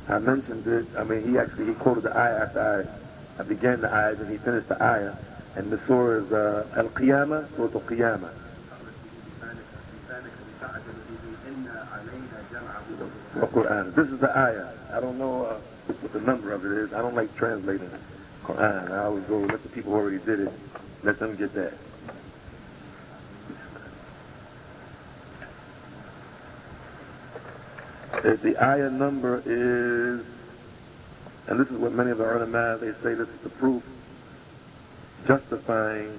I mentioned it. I mean, he quoted the ayah after I began the ayah, and he finished the ayah. And the surah is Al-Qiyamah, Surah Al-Qiyamah. Quran. This is the ayah. I don't know what the number of it is. I don't like translating Quran. I always go let the people who already did it, let them get that. The ayah number is, and this is what many of the ulama, they say this is the proof justifying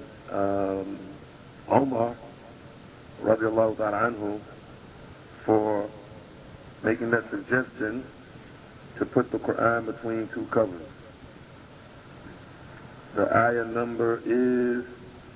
Umar radiallahu ta'ala anhu for making that suggestion to put the Quran between two covers. The ayah number is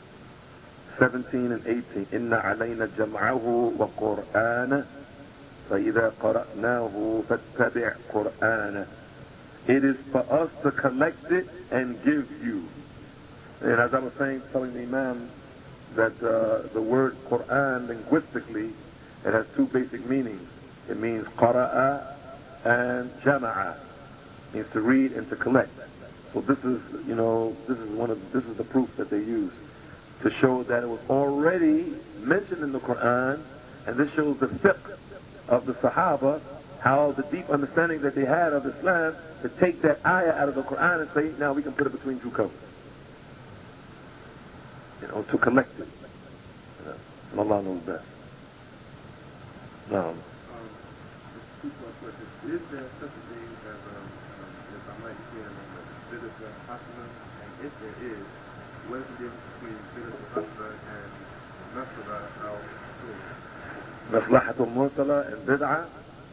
17 and 18. Inna alayna jam'ahu wa Qur'ana فَإِذَا قَرَأْنَاهُ فَاتَّبِعْ قُرْآنَهُ. It is for us to collect it and give you. And as I was saying, telling the Imam that the word Qur'an linguistically, it has two basic meanings. It means qara'a and jama'a. It means to read and to collect. So this is, this is the proof that they use to show that it was already mentioned in the Qur'an, and this shows the fiqh of the Sahaba, how the deep understanding that they had of Islam, to take that ayah out of the Qur'an and say, now we can put it between two covers. To collect it. And Allah knows best. No. Two-part question. Is there such a thing as, if I might say, bid'ah hasana? And if there is, what is the difference between bid'ah hasana and maslaha al-mursala? Maslahatul mursala and bid'ah.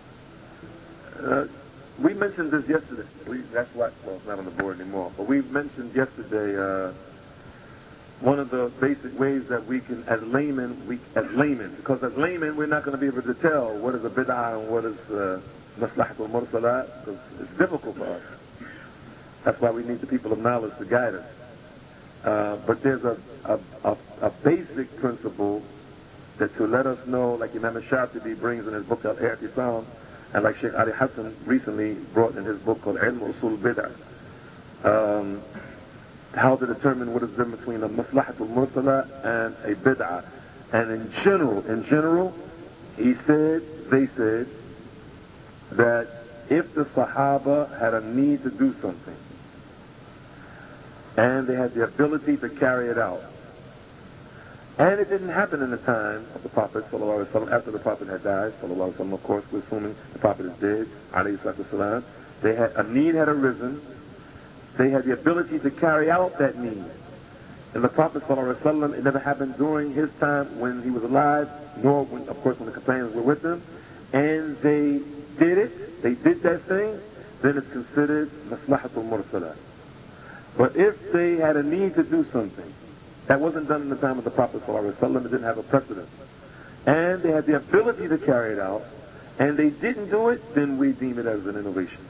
We mentioned this yesterday. That's what, well, it's not on the board anymore, but we mentioned yesterday one of the basic ways that we can, as laymen, because as laymen we're not going to be able to tell what is a bid'ah and what is maslahatul mursala, because it's difficult for us. That's why we need the people of knowledge to guide us. But there's a basic principle that to let us know, like Imam al-Shatibi brings in his book Al-I'tisam, and like Sheikh Ali Hassan recently brought in his book called Ilm Usul Bid'ah, how to determine what is the difference between a maslahatul mursala and a bid'ah. And in general, they said that if the Sahaba had a need to do something, and they had the ability to carry it out, and it didn't happen in the time of the Prophet ﷺ, after the Prophet had died, ﷺ, of course, we're assuming the Prophet is dead, alayhi salatu wasalam, a need had arisen, they had the ability to carry out that need. And the Prophet ﷺ, it never happened during his time when he was alive, nor when, of course, when the companions were with him, and they did that thing, then it's considered maslahatul mursala. But if they had a need to do something that wasn't done in the time of the Prophet ﷺ, it didn't have a precedent, and they had the ability to carry it out, and they didn't do it, then we deem it as an innovation.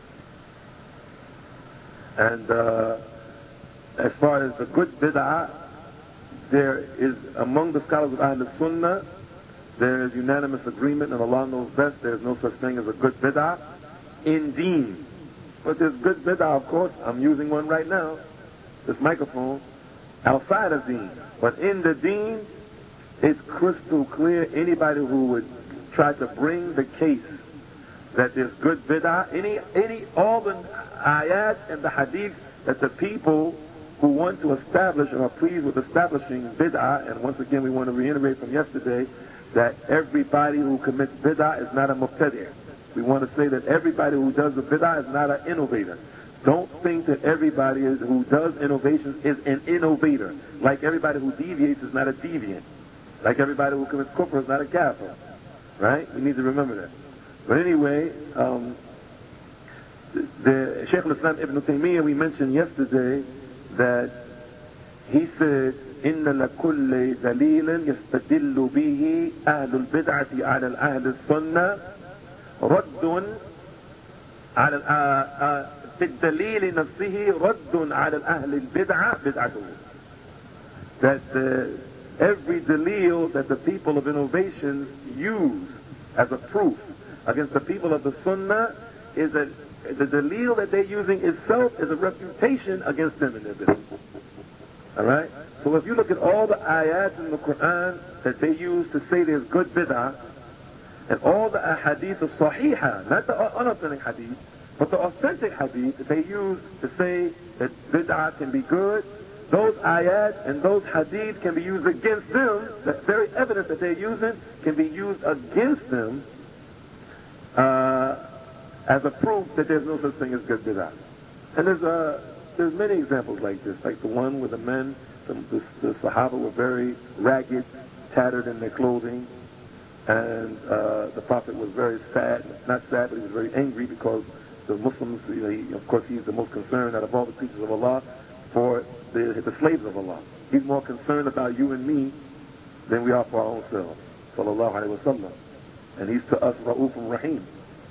And as far as the good bid'ah, there is, among the scholars of Ahl Sunnah, there is unanimous agreement, and Allah knows best, there is no such thing as a good bid'ah in deen. But there's good bid'ah, of course, I'm using one right now, this microphone, outside of deen. But in the deen, it's crystal clear. Anybody who would try to bring the case that there's good bid'ah, all the ayat and the hadiths that the people who want to establish and are pleased with establishing bid'ah, and once again we want to reiterate from yesterday that everybody who commits bid'ah is not a mubtadi'. We want to say that everybody who does the bid'ah is not an innovator. Don't think that everybody who does innovations is an innovator. Like everybody who deviates is not a deviant. Like everybody who commits kufr is not a kafir. Right? We need to remember that. But anyway, the Shaykh al-Islam Ibn Taymiyyah, we mentioned yesterday that he said, إِنَّ لَكُلِّ دَلِيلٍ يَسْتَدِلُّ بِهِ أَهْلُ الْبِدْعَةِ عَلَى الْأَهْلِ السُنَّةِ رَدٌّ على في الدليل نفسه رد على الأهل البدعة بدعته. That every dalil that the people of innovation use as a proof against the people of the sunnah is that the dalil that they're using itself is a refutation against them in their bid'ah. Alright? So if you look at all the ayats in the Quran that they use to say there's good bid'ah, and all the ahadith as-sahiha, not the unauthentic hadith, but the authentic hadith that they use to say that bid'ah can be good, those ayat and those hadith can be used against them. The very evidence that they're using can be used against them as a proof that there's no such thing as good bid'ah. And there's many examples like this, like the one where the men, the Sahaba were very ragged, tattered in their clothing, and the Prophet was very sad, not sad, but he was very angry because the Muslims, of course he's the most concerned out of all the creatures of Allah for the slaves of Allah. He's more concerned about you and me than we are for our own selves. Sallallahu Alaihi Wasallam. And he's to us Ra'ufun Rahim,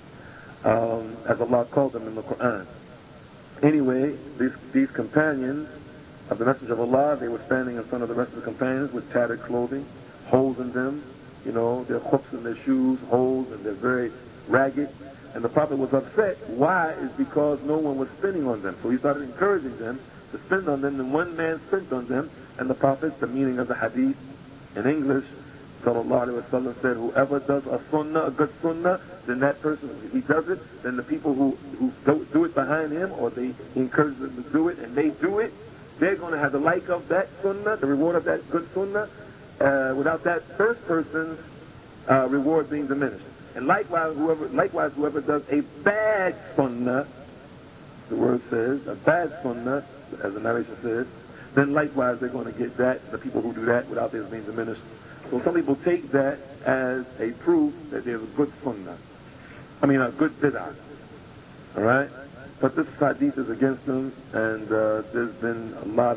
as Allah called them in the Quran. Anyway, these companions of the Messenger of Allah, they were standing in front of the rest of the companions with tattered clothing, holes in them, their khufs in their shoes, holes, and they're very ragged. And the Prophet was upset. Why? Is because no one was spinning on them. So he started encouraging them to spin on them, and one man spent on them, and the Prophet, the meaning of the hadith in English, sallallahu alaihi wasallam, said, whoever does a sunnah, a good sunnah, then that person, if he does it, then the people who do it behind him, or they encourage them to do it, and they do it, they're going to have the like of that sunnah, the reward of that good sunnah, without that first person's reward being diminished. And likewise, whoever does a bad sunnah, the word says, a bad sunnah, as the narration says, then likewise they're going to get that, the people who do that, without theirs being diminished. So some people take that as a proof that there's a good sunnah. A good bid'ah. Alright? But this hadith is against them, and there's been a lot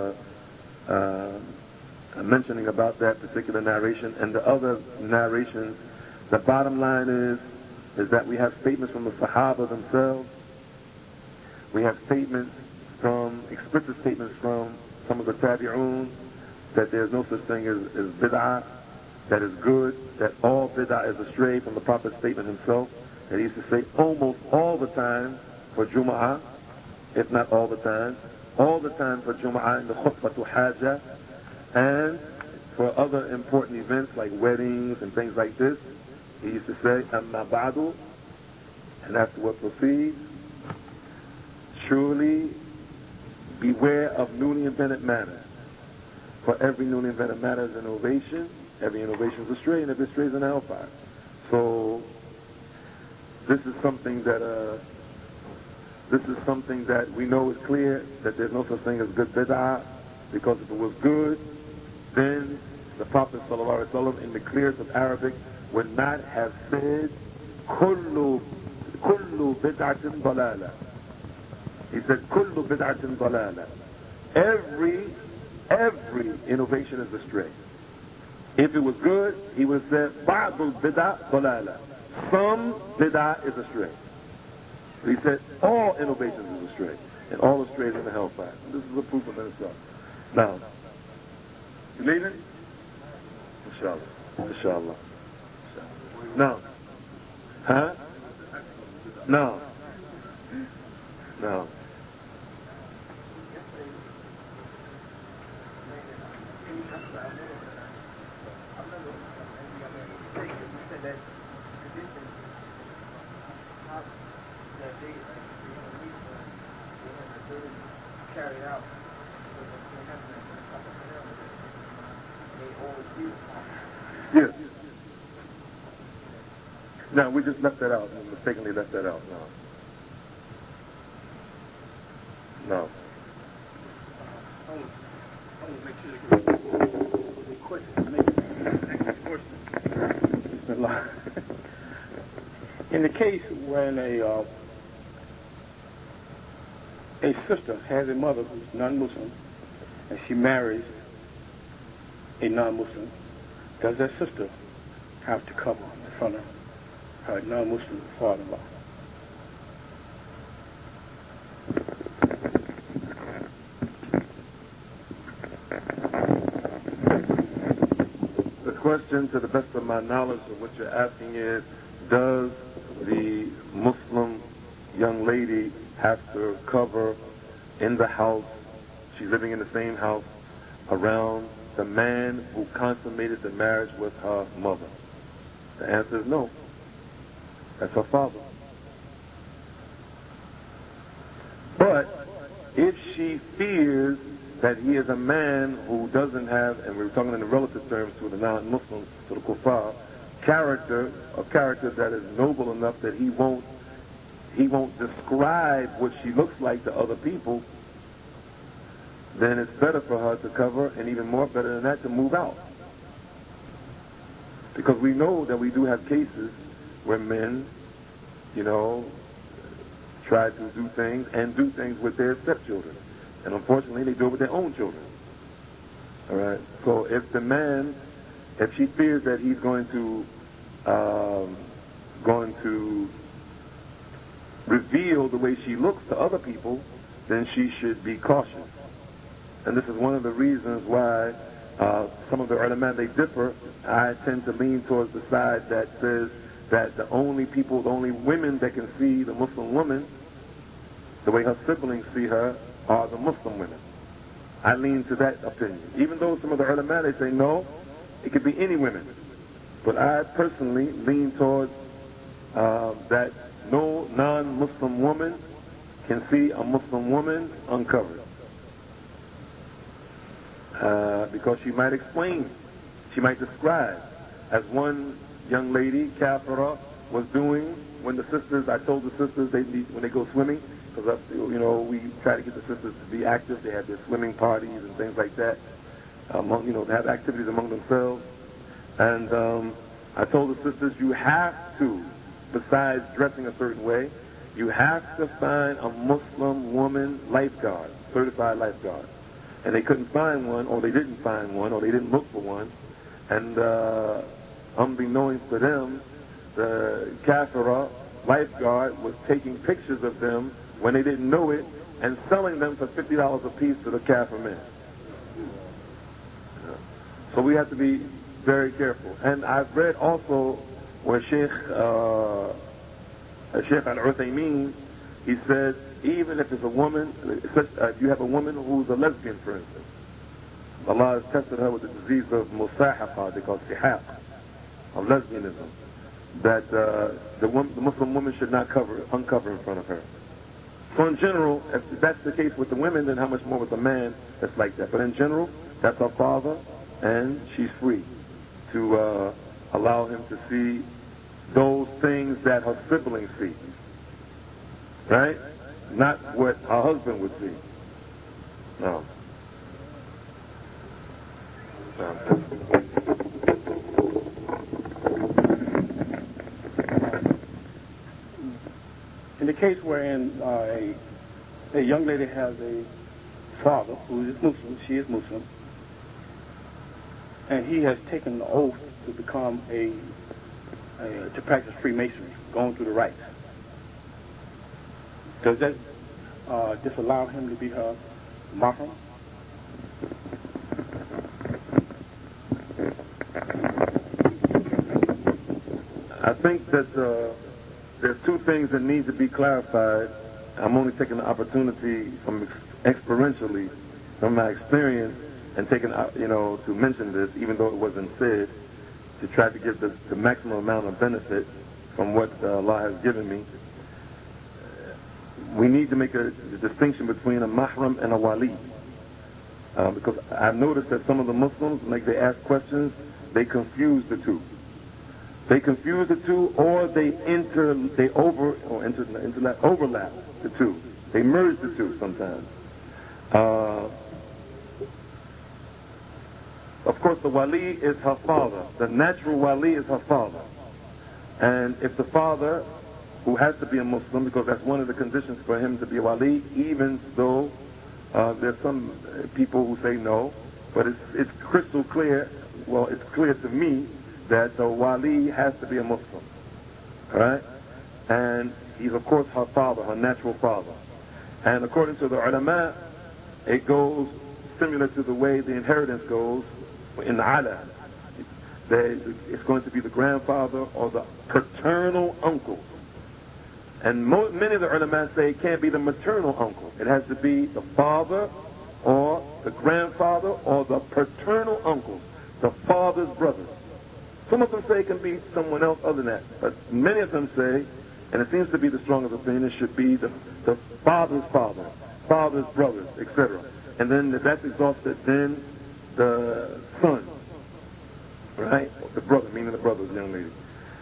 of mentioning about that particular narration. And the other narrations, the bottom line is that we have statements from the Sahaba themselves. We have explicit statements from some of the Tabi'un, that there's no such thing as bid'ah, that is good, that all bid'ah is astray, from the Prophet's statement himself, that he used to say almost all the time for Jum'ah, if not all the time for Jum'ah in the khutbah hajah, and for other important events like weddings and things like this, he used to say, Amma ba'du, and after what proceeds, surely beware of newly invented matters. For every newly invented matter is an innovation, every innovation is astray, and every astray is an hellfire. So this is something that we know is clear, that there's no such thing as good bid'ah, because if it was good, then the Prophet ﷺ in the clearest of Arabic would not have said kullu bid'atin dalala. He said kullu bid'atin dalala. Every innovation is astray. If it was good, he would have said ba'dul bid'ah dalala. Some bid'ah is astray. He said all innovations is astray, and all astray is in the hellfire. This is a proof of itself. Now, you leaving? Inshallah. No. Huh? No. Carried out. Yes. No, we just left that out. We mistakenly left that out. No. In the case when a sister has a mother who's non-Muslim, and she marries a non-Muslim, does that sister have to cover in front of her non-Muslim father-in-law? The question, to the best of my knowledge of what you're asking, is, does the Muslim young lady have to cover in the house, she's living in the same house, around the man who consummated the marriage with her mother? The answer is no. That's her father. But if she fears that he is a man who doesn't have, and we're talking in the relative terms to the non-Muslims, to the kuffar, a character that is noble enough that he won't describe what she looks like to other people, then it's better for her to cover, and even more better than that, to move out. Because we know that we do have cases where men, try to do things with their stepchildren. And unfortunately, they do it with their own children. All right? So if she fears that he's going to reveal the way she looks to other people, then she should be cautious. And this is one of the reasons why some of the ulama, they differ. I tend to lean towards the side that says that the only women that can see the Muslim woman the way her siblings see her are the Muslim women. I lean to that opinion. Even though some of the ulama, they say no, it could be any women. But I personally lean towards that no non-Muslim woman can see a Muslim woman uncovered. Because she might explain, she might describe, as one young lady, Kafira, was doing when I told the sisters when they go swimming, because we try to get the sisters to be active. They have their swimming parties and things like that. They have activities among themselves. And I told the sisters, you have to, besides dressing a certain way, you have to find a Muslim woman lifeguard, certified lifeguard. And they couldn't find one, or they didn't find one, or they didn't look for one. And unbeknownst to them, the Kafira lifeguard was taking pictures of them when they didn't know it and selling them for $50 a piece to the Kafir men. So we have to be very careful. And I've read also where Sheikh Al-Uthaymeen, he said, even if it's a woman, especially if you have a woman who's a lesbian, for instance, Allah has tested her with the disease of musahaqa, they call sihaq, of lesbianism, that the Muslim woman should not uncover in front of her. So in general, if that's the case with the women, then how much more with the man that's like that? But in general, that's her father, and she's free to allow him to see those things that her siblings see. Right? Not what her husband would see. No. In the case wherein a young lady has a father who is Muslim, she is Muslim, and he has taken the oath to become to practice Freemasonry, going through the rites. Does that disallow him to be her mahram? I think that there's two things that need to be clarified. I'm only taking the opportunity from experientially, from my experience, and taking to mention this, even though it wasn't said, to try to give the maximum amount of benefit from what Allah has given me. We need to make a distinction between a mahram and a wali. Because I've noticed that some of the Muslims, like they ask questions, they confuse the two. They confuse the two, or they overlap the two. They merge the two sometimes. Of course, the wali is her father. The natural wali is her father. And if the father, who has to be a Muslim, because that's one of the conditions for him to be a wali, even though there's some people who say no, but it's crystal clear, well, it's clear to me that the wali has to be a Muslim. Alright? And he's of course her father, her natural father. And according to the ulama, it goes similar to the way the inheritance goes in the ala. It's going to be the grandfather or the paternal uncle. And many of the ulama say it can't be the maternal uncle. It has to be the father or the grandfather or the paternal uncle, the father's brothers. Some of them say it can be someone else other than that, but many of them say, and it seems to be the strongest opinion, it should be the father's father, father's brothers, etc. And then if that's exhausted, then the son, right? The brother, meaning the brother's young lady.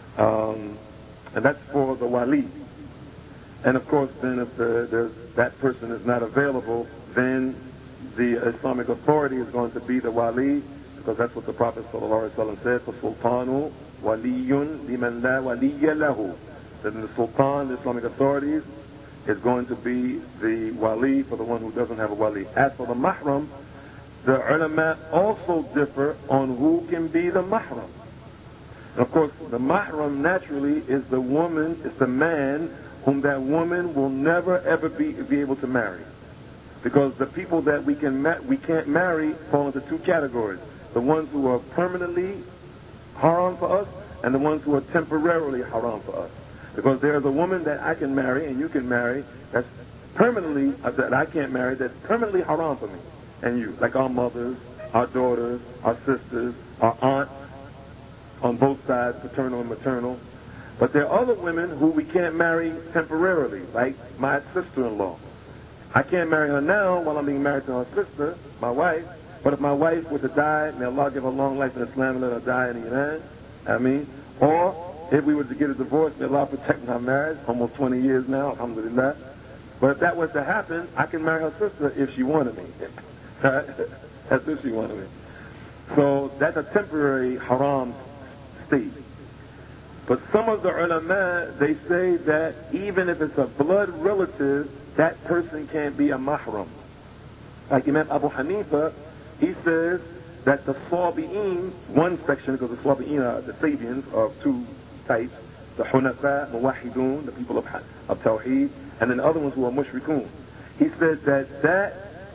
And that's for the wali. And of course, then if that person is not available, then the Islamic authority is going to be the wali, because that's what the Prophet ﷺ said, فَالسُّلْطَانُ وَلِيٌّ لِمَنْ لَا وَلِيَّ لَهُ. That the sultan, the Islamic authorities, is going to be the wali for the one who doesn't have a wali. As for the mahram, the ulama also differ on who can be the mahram. And of course, the mahram naturally is the woman, is the man whom that woman will never ever be able to marry. Because the people that we can't marry fall into two categories. The ones who are permanently haram for us, and the ones who are temporarily haram for us. Because there is a woman that I can marry and you can marry that's permanently, that I can't marry, that's permanently haram for me and you. Like our mothers, our daughters, our sisters, our aunts, on both sides, paternal and maternal. But there are other women who we can't marry temporarily, like my sister-in-law. I can't marry her now while I'm being married to her sister, my wife, but if my wife were to die, may Allah give her long life in Islam and let her die in Iran, or if we were to get a divorce, may Allah protect our marriage, almost 20 years now, alhamdulillah. But if that was to happen, I can marry her sister if she wanted me. That's if she wanted me. So that's a temporary haram state. But some of the ulama, they say that even if it's a blood relative, that person can't be a mahram. Like Imam Abu Hanifa, he says that the Sabi'in, one section, because the Sabi'in are the Sabians of two types, the Hunafa, Muwahidun, the people of Tawheed, and then the other ones who are Mushrikun. He said that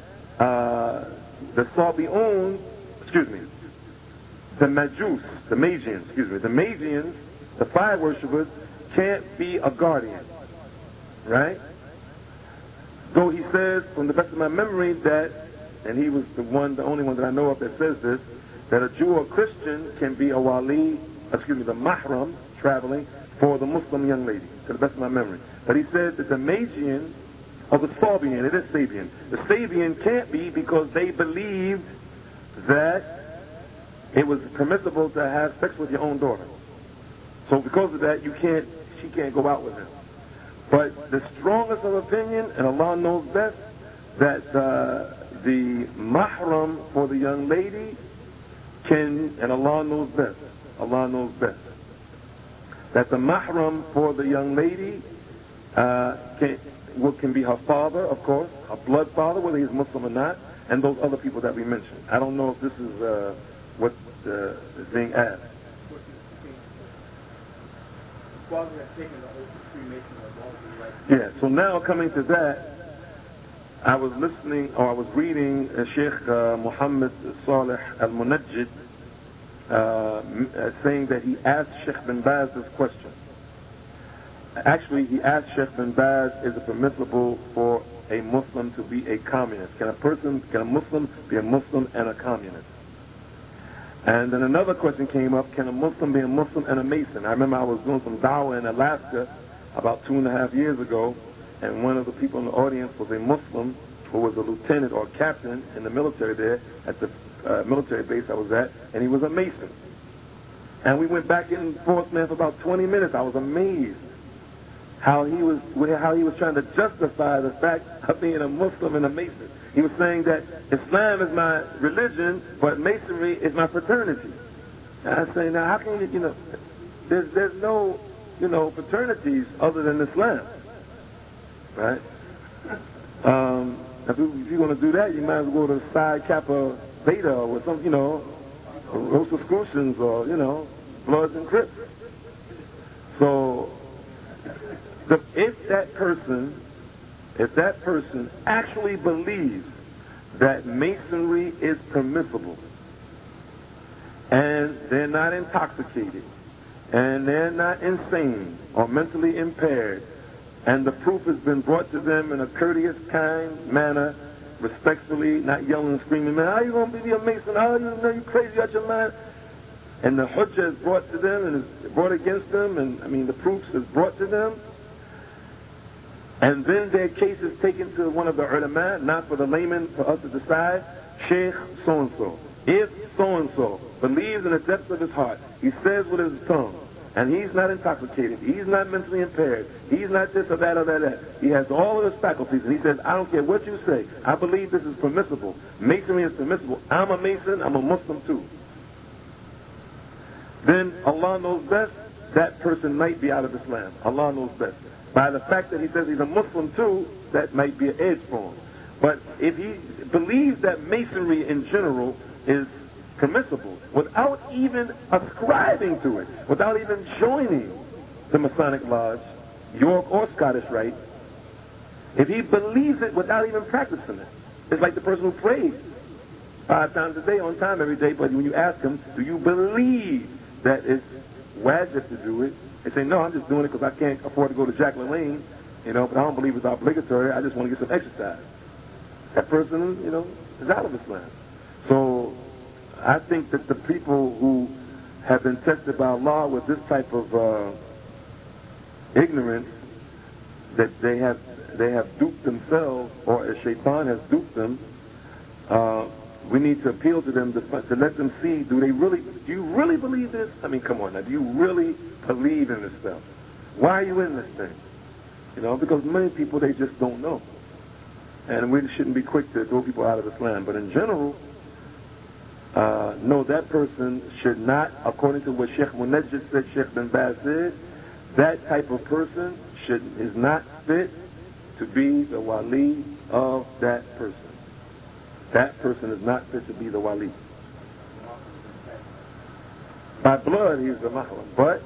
the Sabi'un, the Majus, the Magians, the fire worshippers, can't be a guardian, right? Though he says, from the best of my memory, that, and he was the only one that I know of that says this, that a Jew or Christian can be a wali, the mahram, traveling, for the Muslim young lady, to the best of my memory. But he said that the Magian, or the Sabian, it is Sabian, the Sabian can't be because they believed that it was permissible to have sex with your own daughter. So because of that, she can't go out with him. But the strongest of opinion, and Allah knows best, that the mahram for the young lady can, and Allah knows best, that the mahram for the young lady can be her father, of course, her blood father, whether he's Muslim or not, and those other people that we mentioned. I don't know if this is what is being asked. Yeah, so now coming to that, I was reading Sheikh Muhammad Salih Al-Munajjid saying that he asked Sheikh bin Baz this question. Actually, he asked Sheikh bin Baz, is it permissible for a Muslim to be a communist? Can a Muslim be a Muslim and a communist? And then another question came up, can a Muslim be a Muslim and a Mason? I remember I was doing some dawah in Alaska about 2.5 years ago, and one of the people in the audience was a Muslim who was a lieutenant or captain in the military there at the military base I was at, and he was a Mason. And we went back and forth, man, for about 20 minutes. I was amazed how he was trying to justify the fact of being a Muslim and a Mason. He was saying that Islam is my religion, but Masonry is my fraternity. And I say, now how can there's no, fraternities other than Islam, right? If you're going to do that, you might as well go to Psi Kappa Beta or some, Rosicrucians or, Bloods and Crips. So, if that person actually believes that Masonry is permissible, and they're not intoxicated, and they're not insane or mentally impaired, and the proof has been brought to them in a courteous, kind manner, respectfully, not yelling and screaming, man, how you going to be a Mason? How you know you crazy out your mind? And the hujjah is brought to them and is brought against them, and the proofs is brought to them. And then their case is taken to one of the ulama, not for the layman, for us to decide, Sheikh so-and-so. If so-and-so believes in the depths of his heart, he says with his tongue, and he's not intoxicated, he's not mentally impaired, he's not this or that or that. He has all of his faculties, and he says, I don't care what you say, I believe this is permissible. Masonry is permissible. I'm a Mason, I'm a Muslim too. Then Allah knows best, that person might be out of Islam. Allah knows best. By the fact that he says he's a Muslim too, that might be an edge for him. But if he believes that Masonry in general is permissible, without even ascribing to it, without even joining the Masonic Lodge, York or Scottish Rite, if he believes it without even practicing it, it's like the person who prays 5 times a day on time every day, but when you ask him, do you believe that it's wajib to do it? They say, no, I'm just doing it because I can't afford to go to Jack LaLanne, but I don't believe it's obligatory. I just want to get some exercise. That person, is out of Islam. So I think that the people who have been tested by Allah with this type of ignorance, that they have duped themselves, or a shaitan has duped them, we need to appeal to them to let them see, do you really believe this? Come on now, do you really believe in this stuff? Why are you in this thing? Because many people, they just don't know. And we shouldn't be quick to throw people out of Islam. But in general, no, that person should not, according to what Sheikh Munajjid said, Sheikh bin Baz said, that type of person is not fit to be the wali of that person. That person is not fit to be the wali. By blood, he's the mahram. But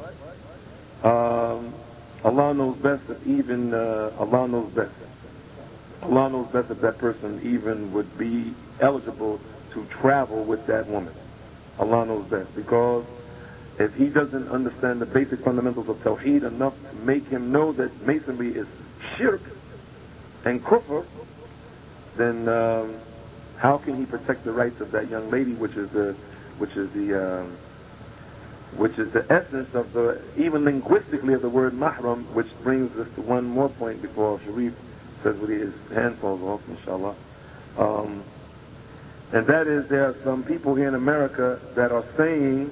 Allah knows best if even Allah knows best. Allah knows best if that person even would be eligible to travel with that woman. Allah knows best, because if he doesn't understand the basic fundamentals of Tawheed enough to make him know that Masonry is shirk and kufr, then how can he protect the rights of that young lady, which is the essence of even linguistically of the word mahram, which brings us to one more point before Sharif says what his hand falls off, inshallah. And that is, there are some people here in America that are saying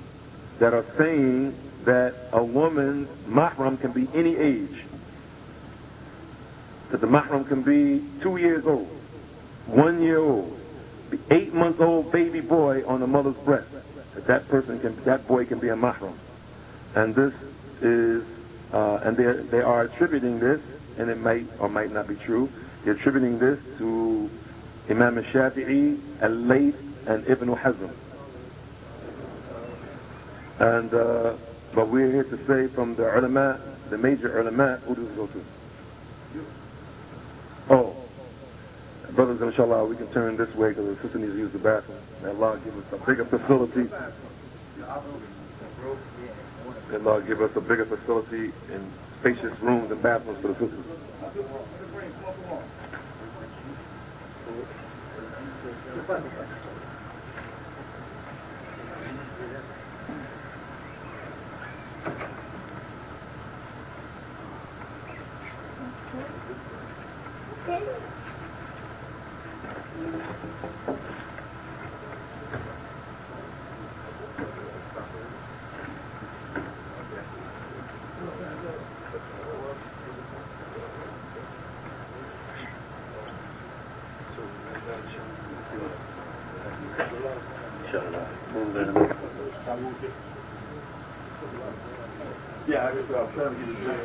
that a woman's mahram can be any age. That the mahram can be 2 years old, 1 year old, the 8-month-old baby boy on the mother's breast. That boy can be a mahram. And this is, and they are attributing this, and it might or might not be true. They're attributing this to Imam al-Shafi'i, al-Layth, and Ibn Hazm. And but we're here to say from the ulama, the major ulama, who does it go to? Oh, brothers, inshallah, we can turn this way because the sister needs to use the bathroom. May Allah give us a bigger facility. May Allah give us a bigger facility and spacious rooms and bathrooms for the sisters. Yeah, I guess I'm trying to get it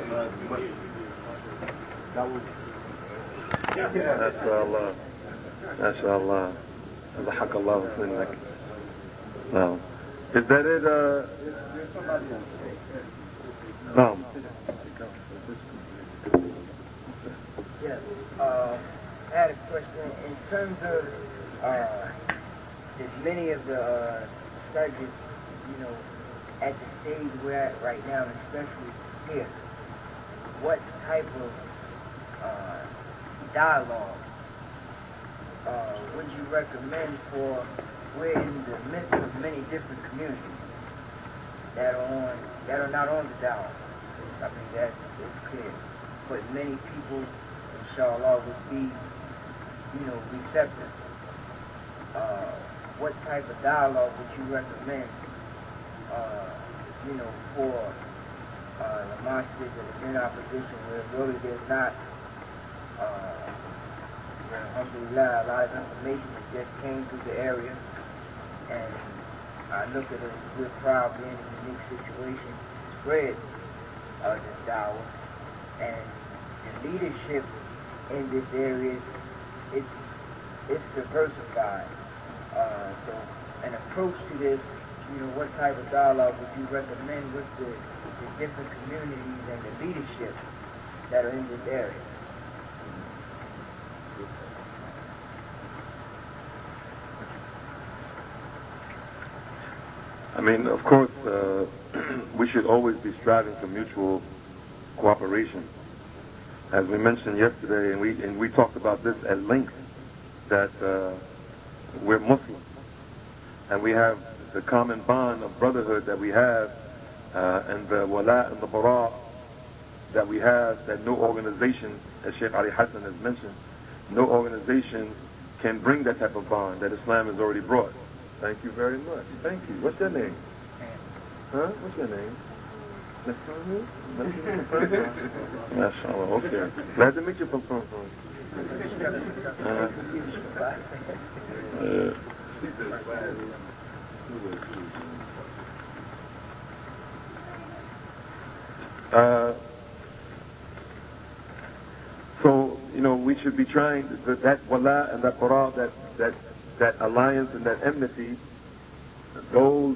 done tonight. ما شاء الله ضحك الله سنك. No. Is that it? No. Yes. I had a question in terms of there's many of the subjects, at the stage we're at right now, especially here, what type of dialogue would you recommend for, we're in the midst of many different communities that are not on the dialogue. I think that is clear. But many people, inshallah, would be, receptive. What type of dialogue would you recommend, for the masjids that are in opposition, where really there's not, alhamdulillah, a lot of information that just came through the area, and I look at it as we're probably in a unique situation to spread this dawah, and the leadership in this area, it's diversified. So an approach to this, what type of dialogue would you recommend with the different communities and the leadership that are in this area? I mean, of course, we should always be striving for mutual cooperation. As we mentioned yesterday, and we talked about this at length, that we're Muslims, and we have the common bond of brotherhood that we have, and the wala and the bara that we have, that no organization, as Sheikh Ali Hassan has mentioned, no organization can bring that type of bond that Islam has already brought. Thank you very much. Thank you. What's your name? Huh? What's your name? MashaAllah. Okay. Glad to meet you, Papa. So, we should be trying that wala and that bara, that alliance and that enmity, those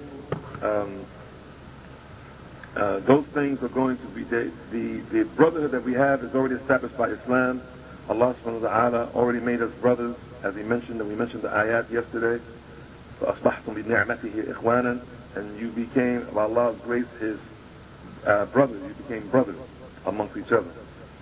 things are going to be, the brotherhood that we have is already established by Islam. Allah subhanahu wa ta'ala already made us brothers, as He mentioned, and we mentioned the ayat yesterday. فَأَصْبَحْتُمْ بِنِعْمَتِهِ إِخْوَانًا, and you became, by Allah's grace, His brothers. You became brothers amongst each other.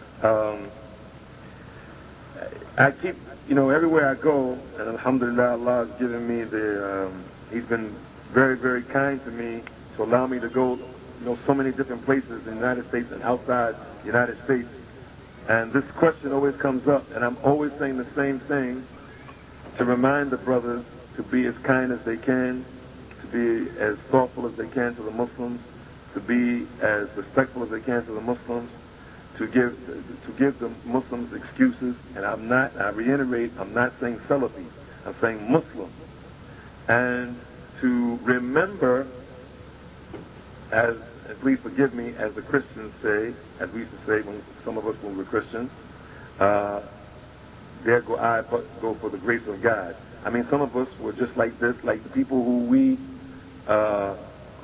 I keep, everywhere I go, and alhamdulillah, Allah has given me He's been very, very kind to me to allow me to go, so many different places in the United States and outside the United States. And this question always comes up, and I'm always saying the same thing, to remind the brothers to be as kind as they can, to be as thoughtful as they can to the Muslims, to be as respectful as they can to the Muslims, to give the Muslims excuses. And I reiterate, I'm not saying Salafi, I'm saying Muslim. And to remember, please forgive me, as the Christians say, as we used to say when some of us when we were Christians, there go I, but go for the grace of God. I mean, some of us were just like this, like the people who we are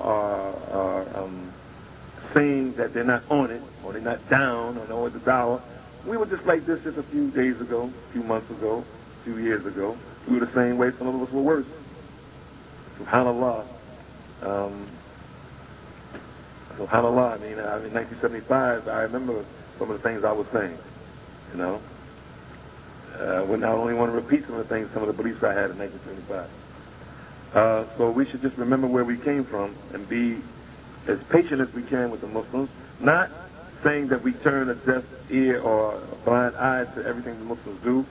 saying that they're not on it, or they're not down, or the dawah. We were just like this just a few days ago, a few months ago, a few years ago. We were the same way. Some of us were worse. SubhanAllah. SubhanAllah. I mean, in 1975, I remember some of the things I was saying. I only want to repeat some of the things, some of the beliefs I had in 1975. So we should just remember where we came from and be as patient as we can with the Muslims, not saying that we turn a deaf ear or a blind eye to everything the Muslims do,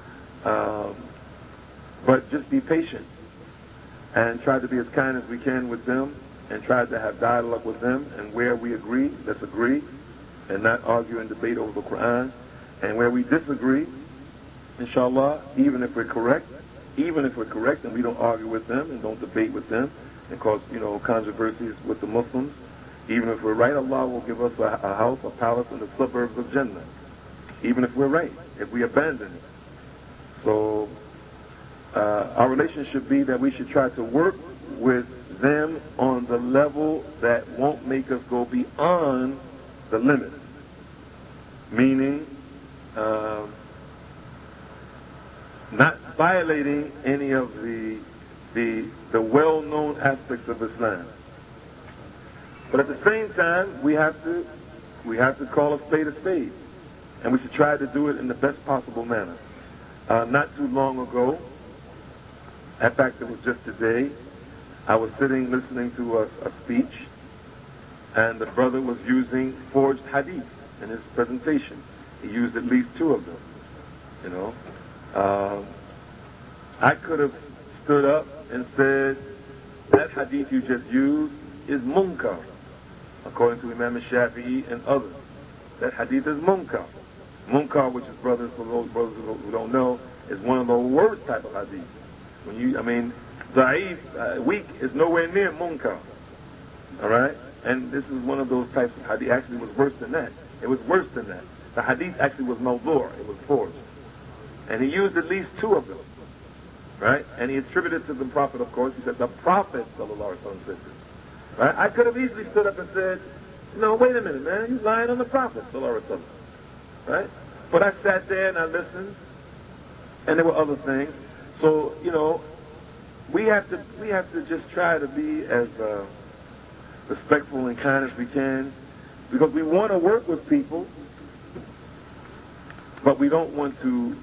but just be patient and try to be as kind as we can with them, and try to have dialogue with them, and where we agree, let's agree, and not argue and debate over the Quran, and where we disagree, inshallah, even if we're correct, and we don't argue with them and don't debate with them and cause, controversies with the Muslims, even if we're right, Allah will give us a house, a palace in the suburbs of Jannah, even if we're right, if we abandon it. So our relationship should be that we should try to work with them on the level that won't make us go beyond the limits, meaning not violating any of the well-known aspects of Islam. But at the same time, we have to We have to call a spade a spade. And we should try to do it in the best possible manner. Not too long ago, in fact it was just today, I was sitting listening to a speech, and the brother was using forged hadith in his presentation. He used at least 2 of them, you know. I could have stood up and said, that hadith you just used is munkar, according to Imam Shafi'i and others. That hadith is munkar. Munkar, which is, brothers, for those brothers who don't know, is one of the worst type of hadith. Da'if, weak, is nowhere near munkar. Alright? And this is one of those types of hadith. Actually, it was worse than that. It was worse than that. The hadith actually was mawdu', it was forged. And he used at least 2 of them. Right? And he attributed to the Prophet, of course. He said, the Prophet, sallallahu alaihi wasallam, said this. Right? I could have easily stood up and said, no, wait a minute, man, you're lying on the Prophet, sallallahu alaihi wasallam. Right? But I sat there and I listened, and there were other things. So, you know, we have to just try to be as respectful and kind as we can, because we want to work with people, but we don't want to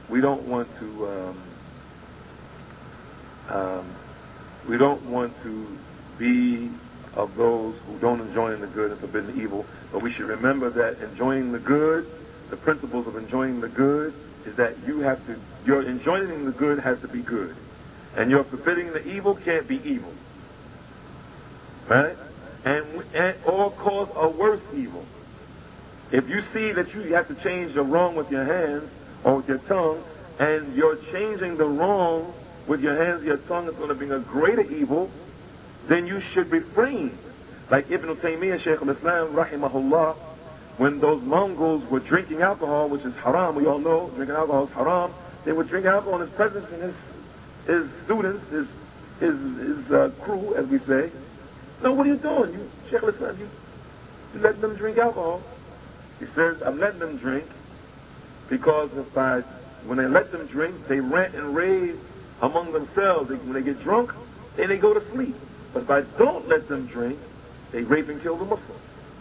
be of those who don't enjoin the good and forbid the evil. But we should remember that enjoying the good, the principles of enjoying the good, is that your enjoining the good has to be good, and your forbidding the evil can't be evil, right? Or cause a worse evil. If you see that you have to change the wrong with your hands or with your tongue, and you're changing the wrong with your hands, your tongue is going to bring a greater evil, then you should refrain. Like Ibn Taymiyyah, Shaykh al-Islam, rahimahullah, when those Mongols were drinking alcohol, which is haram, we all know drinking alcohol is haram, they would drink alcohol in his presence, and his students, his crew, as we say. No, what are you doing? You, Shaykh al-Islam, you letting them drink alcohol. He says, I'm letting them drink because when they let them drink, they rant and rave among themselves. When they get drunk, then they go to sleep. But if I don't let them drink, they rape and kill the Muslims.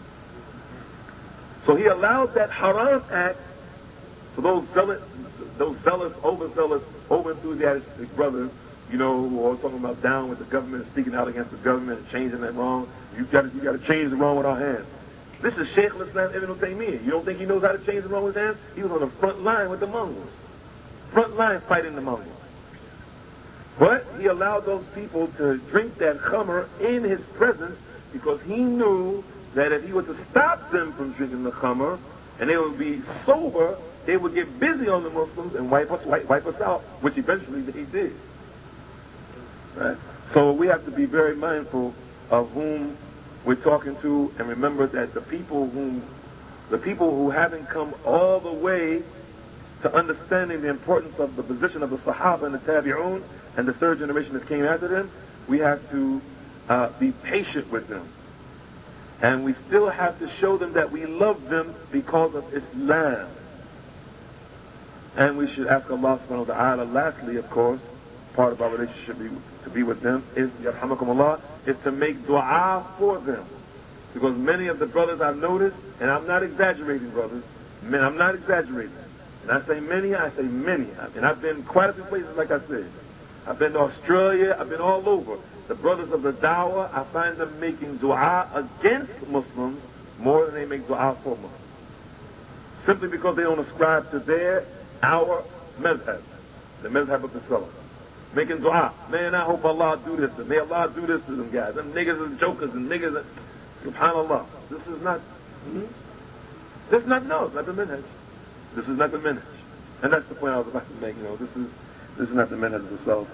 So he allowed that haram act for those zealous, overzealous, over-enthusiastic brothers, you know, who are talking about down with the government and speaking out against the government and changing that wrong. You got to change the wrong with our hands. This is Shaykh al-Islam Ibn Taymiyyah. You don't think he knows how to change the wrong with his hands? He was on the front line with the Mongols. Front line fighting the Mongols. But he allowed those people to drink that khamr in his presence because he knew that if he were to stop them from drinking the khamr and they would be sober, they would get busy on the Muslims and wipe us out, which eventually he did. Right? So we have to be very mindful of whom we're talking to, and remember that the people who haven't come all the way to understanding the importance of the position of the Sahaba and the Tabi'un and the 3rd generation that came after them, we have to be patient with them. And we still have to show them that we love them because of Islam. And we should ask Allah subhanahu wa ta'ala, lastly, of course, part of our relationship to be with them is, yarhamakumullah, is to make dua for them. Because many of the brothers I've noticed, and I'm not exaggerating, brothers, I'm not exaggerating. And I say many, and I've been quite a few places, like I said. I've been to Australia, I've been all over. The brothers of the Dawah, I find them making dua against Muslims more than they make dua for Muslims. Simply because they don't ascribe to our madhab, the madhab of the Salaf. Making dua. Man, I hope Allah do this, and may Allah do this to them guys. Them niggas and jokers and niggas. Subhanallah. This is not the minhaj. This is not the minhaj. And that's the point I was about to make, you know, this is not the minhaj of the Salaf.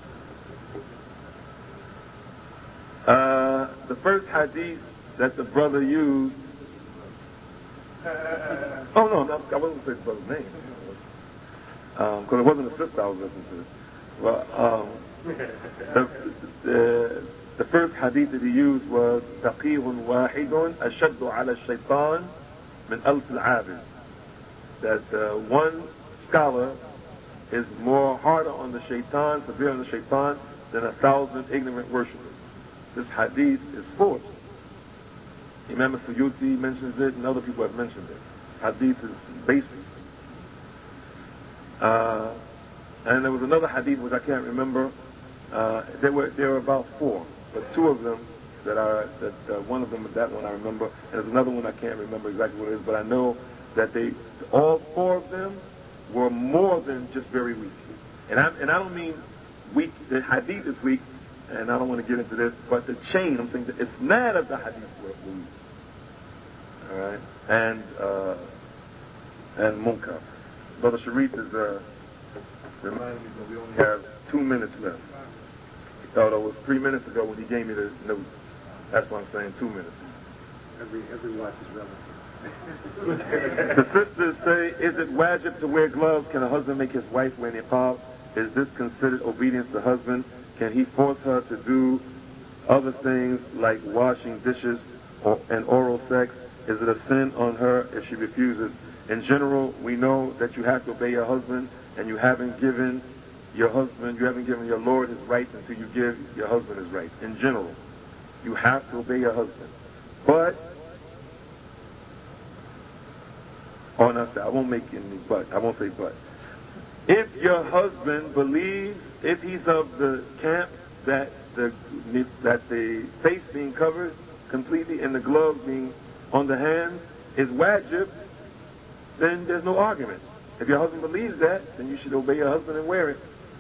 The first hadith that the brother used. Oh no, I wasn't going to say the brother's name. Because it wasn't a sister I was listening to. Well, the first hadith that he used was فقيه واحد أشد على الشيطان من ألف العابد. That one scholar is more harder on the shaitan, severe on the shaitan, than 1,000 ignorant worshippers. This hadith is forced. Imam Suyuti mentions it, and other people have mentioned it. Hadith is basic. And there was another hadith which I can't remember. There were about 4, but 2 of them one of them, that one I remember, and there's another one I can't remember exactly what it is, but I know that all 4 of them were more than just very weak. And I don't mean weak. The hadith is weak, and I don't want to get into this, but the chain, I'm saying the isnad of the hadith were weak. All right, and munkar. Brother Sharif is reminding me that we only have 2 minutes left. Although it was 3 minutes ago when he gave me the note. That's why I'm saying 2 minutes. Every watch is relevant. The sisters say, is it wajib to wear gloves? Can a husband make his wife wear niqab? Is this considered obedience to husband? Can he force her to do other things like washing dishes and oral sex? Is it a sin on her if she refuses? In general, we know that you have to obey your husband, and you haven't given your Lord his rights until you give your husband his rights. In general, you have to obey your husband. But, I won't say but. If your husband believes, if he's of the camp that the face being covered completely and the gloves being on the hands is wajib, then there's no argument. If your husband believes that, then you should obey your husband and wear it.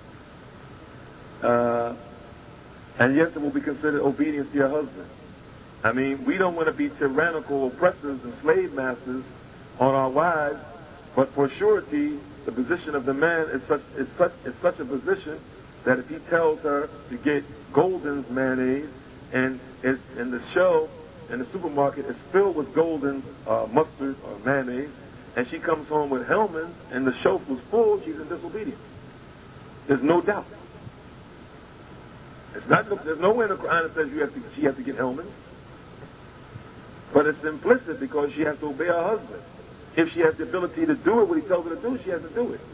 And yes, it will be considered obedience to your husband. I mean, we don't want to be tyrannical oppressors and slave masters on our wives, but for surety, the position of the man is such a position that if he tells her to get Golden's mayonnaise and the shelf in the supermarket is filled with Golden mustard or mayonnaise, and she comes home with Hellman's and the shelf was full, she's in disobedience. There's no doubt. There's nowhere in the Quran that says she has to get Hellman's. But it's implicit because she has to obey her husband. If she has the ability to do it, what he tells her to do, she has to do it.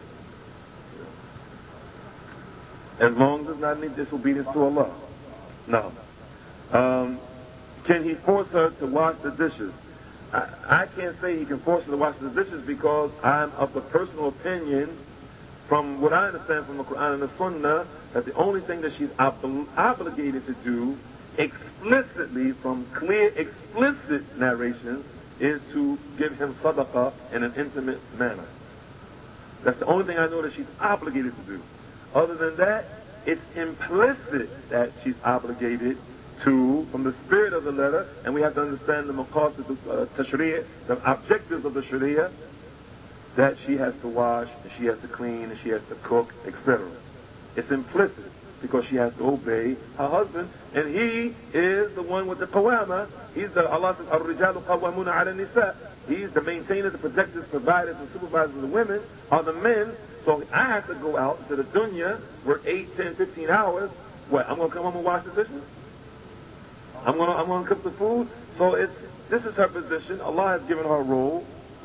As long as it's not any disobedience to Allah. No. Can he force her to wash the dishes? I can't say he can force her to wash the dishes because I'm of the personal opinion, from what I understand from the Quran and the Sunnah, that the only thing that she's obligated to do explicitly from clear, explicit narrations is to give him sadaqah in an intimate manner. That's the only thing I know that she's obligated to do. Other than that, it's implicit that she's obligated to, from the spirit of the letter, and we have to understand the maqasid of tashri'ah, the objectives of the sharia, that she has to wash, and she has to clean, and she has to cook, etc. It's implicit because she has to obey her husband, and he is the one with the qawama. He's the, Allah says, "Ar-rijalu qawwamuna 'ala an-nisa." He's the maintainer, the protectors, providers, and supervisors of the women are the men. So I have to go out to the dunya, work 8, 10, 15 hours. What? I'm going to come home and wash the dishes? I'm going to cook the food? So this is her position. Allah has given her a role.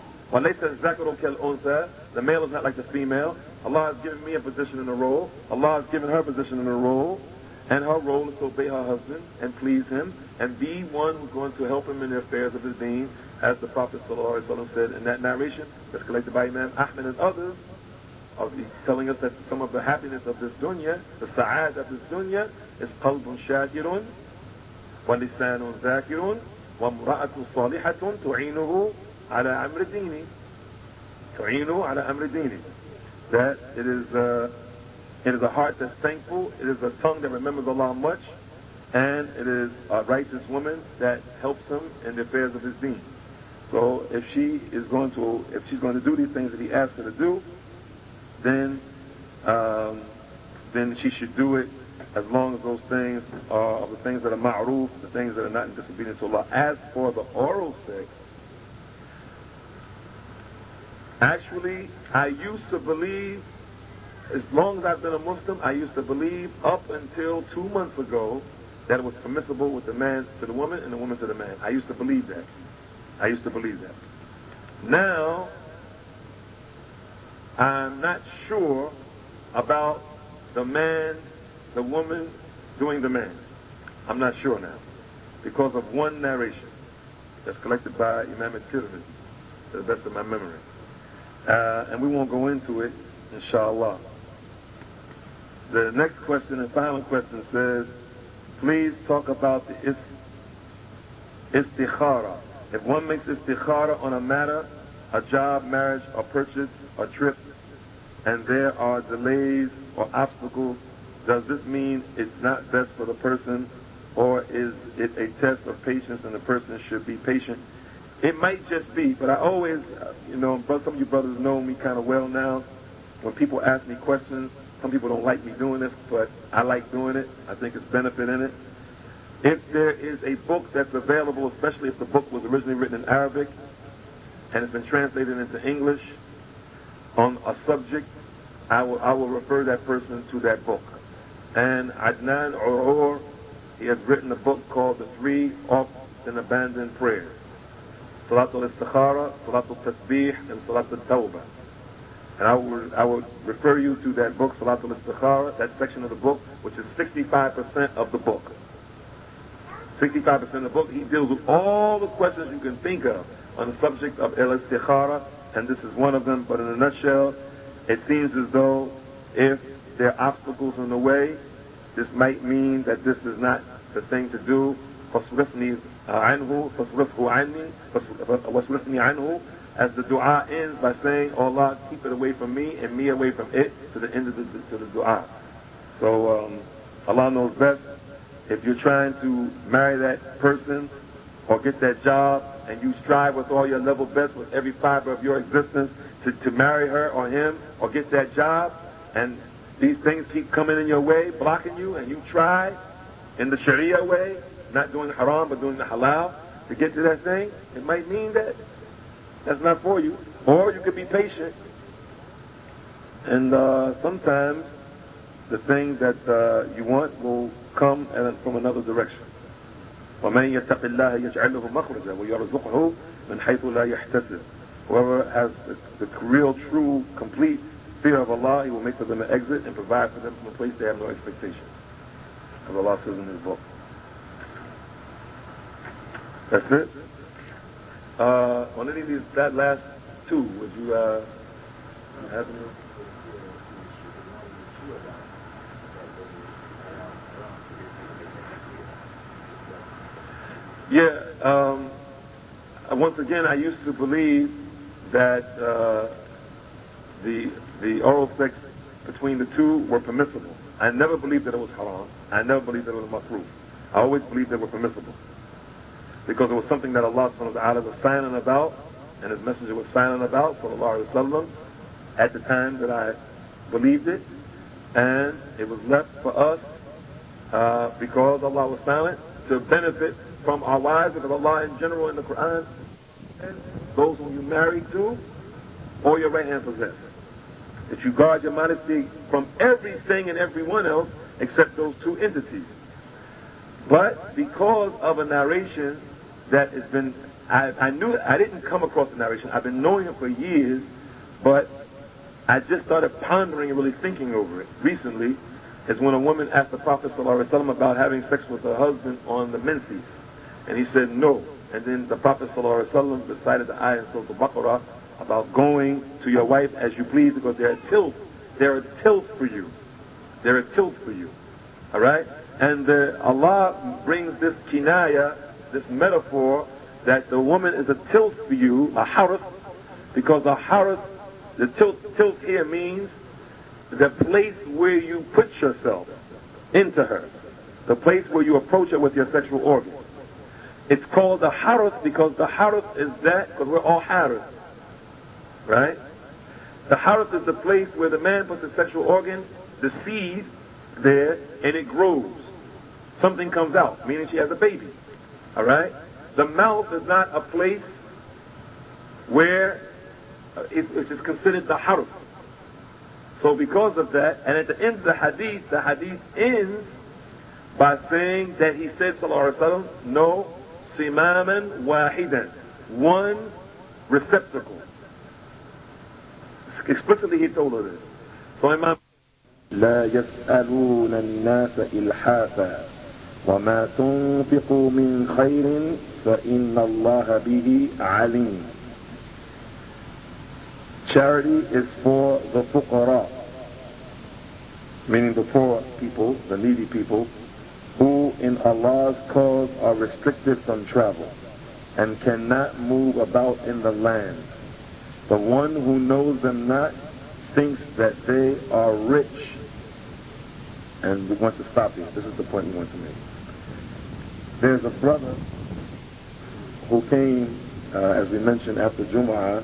The male is not like the female. Allah has given me a position in a role. Allah has given her a position in a role. And her role is to obey her husband and please him and be one who's going to help him in the affairs of his deen, as the Prophet ﷺ said in that narration that's collected by Imam Ahmad and others, telling us that some of the happiness of this dunya, the sa'ad of this dunya, is qalbun shakirun, wa lisanun zakirun, wa mra'atun salihatun tu'inuhu ala amri dini. Tu'inuhu ala amri dini. That it is a heart that's thankful, it is a tongue that remembers Allah much, and it is a righteous woman that helps him in the affairs of his deen. So if she's going to do these things that he asks her to do, then she should do it as long as those things are the things that are ma'roof, the things that are not in disobedience to Allah. As for the oral sex, actually, I used to believe, as long as I've been a Muslim, I used to believe up until 2 months ago that it was permissible with the man to the woman and the woman to the man. I used to believe that. Now, I'm not sure about the woman doing the man. I'm not sure now because of one narration. that's collected by Imam al-Tirmidhi, to the best of my memory. And we won't go into it, inshallah. The next question and final question says, please talk about the istikhara. If one makes istikhara on a matter, a job, marriage, or purchase, or trip, and there are delays or obstacles, does this mean it's not best for the person, or is it a test of patience and the person should be patient? It might just be, but I always, some of you brothers know me kind of well now. When people ask me questions, some people don't like me doing this, but I like doing it. I think it's benefit in it. If there is a book that's available, especially if the book was originally written in Arabic and it's been translated into English on a subject, I will refer that person to that book. And Adnan Urur, he has written a book called The Three Often Abandoned Prayers: Salatul Istikhara, Salatul Tasbih, and Salatul Tawbah. And I would refer you to that book, Salatul Istikhara, that section of the book, which is 65% of the book. 65% of the book, he deals with all the questions you can think of on the subject of al-istikhara, and this is one of them. But in a nutshell, it seems as though if there are obstacles in the way, this might mean that this is not the thing to do. فَاصْرِفْنِي عَنْهُ فَاصْرِفْهُ عَنِّي وَاصْرِفْنِي عَنْهُ, as the dua ends by saying, oh Allah, keep it away from me and me away from it, to the end of the dua. So Allah knows best. If you're trying to marry that person or get that job, and you strive with all your level best, with every fiber of your existence, to marry her or him or get that job, and these things keep coming in your way, blocking you, and you try in the Sharia way, not doing the haram but doing the halal, to get to that thing, it might mean that that's not for you. Or you could be patient, and sometimes the thing that you want will come from another direction. وَمَنْ يَتَّقِ اللَّهَ يَجْعَلْ لَهُ مَخْرَجًا وَيَرْزُقْهُ مِنْ حَيْثُ لَا يَحْتَسِبُ. Whoever has the real, true, complete fear of Allah, He will make for them an exit and provide for them from a place they have no expectation, as Allah says in His book. That's it. On any of these, that last two, would you have any? Yeah, once again, I used to believe that the oral sex between the two were permissible. I never believed that it was haram. I never believed that it was makruh. I always believed they were permissible, because it was something that Allah subhanahu wa ta'ala was silent about, and His Messenger was silent about, sallallahu alaihi wasallam, at the time that I believed it, and it was left for us, because Allah was silent, to benefit from our wives, because Allah in general in the Quran says, those whom you marry to, or your right hand possess, that you guard your modesty from everything and everyone else except those two entities. But because of a narration that has been, I didn't come across the narration, I've been knowing it for years, but I just started pondering and really thinking over it recently, is when a woman asked the Prophet ﷺ about having sex with her husband on the menses. And he said no. And then the Prophet ﷺ recited the ayah in Surah Al-Baqarah about going to your wife as you please, because there are tilts. There are tilts for you. There are tilts for you. Alright? And Allah brings this kinaya, this metaphor, that the woman is a tilt for you, a harith, because a harith, the tilt here means the place where you put yourself into her, the place where you approach her with your sexual organ. It's called a harith because the harith is that, because we're all harith, right? The harith is the place where the man puts his sexual organ, the seed there, and it grows. Something comes out, meaning she has a baby. Alright? The mouth is not a place where it is considered the harith. So because of that, and at the end of the hadith ends by saying that he said, sallallahu alaihi wasallam, no, simaman wahidan, one receptacle. Explicitly he told her this. So Imam لا يسألون الناس إلحافا وما تنفقوا من خير فإن الله به عليم. Charity is for the fuqara, meaning the poor people, the needy people, who in Allah's cause are restricted from travel and cannot move about in the land. The one who knows them not thinks that they are rich. And we want to stop here. This is the point we want to make. There's a brother who came, as we mentioned, after Jum'ah,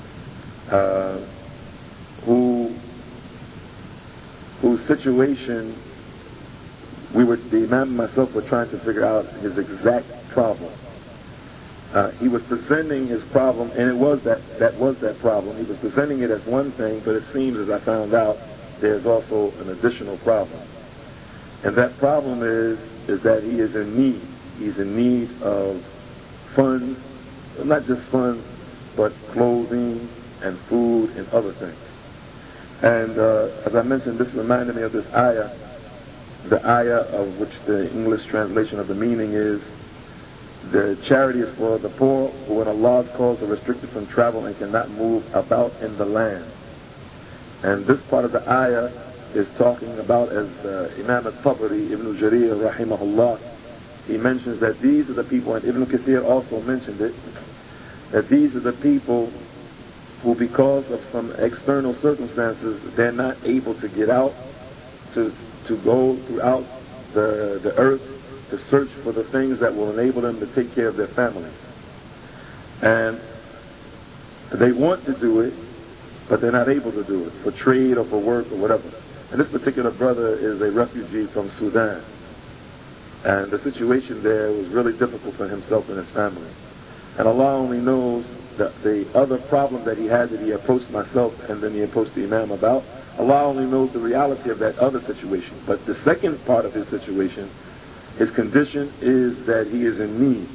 whose situation the Imam and myself were trying to figure out his exact problem. He was presenting his problem, and it was that was that problem. He was presenting it as one thing, but it seems, as I found out, there's also an additional problem. And that problem is that he is in need. He's in need of funds, not just funds, but clothing and food and other things. And as I mentioned, this reminded me of this ayah, the ayah of which the English translation of the meaning is, the charity is for the poor who in Allah's cause are restricted from travel and cannot move about in the land. And this part of the ayah is talking about, as Imam al-Tabari, Ibn Jarir, rahimahullah, he mentions that these are the people, and Ibn Kathir also mentioned it, that these are the people who, because of some external circumstances, they're not able to get out, to go throughout the earth, to search for the things that will enable them to take care of their families. And they want to do it, but they're not able to do it, for trade or for work or whatever. And this particular brother is a refugee from Sudan. And the situation there was really difficult for himself and his family. And Allah only knows that the other problem that he had, that he approached myself and then he approached the Imam about. Allah only knows the reality of that other situation. But the second part of his situation, his condition, is that he is in need.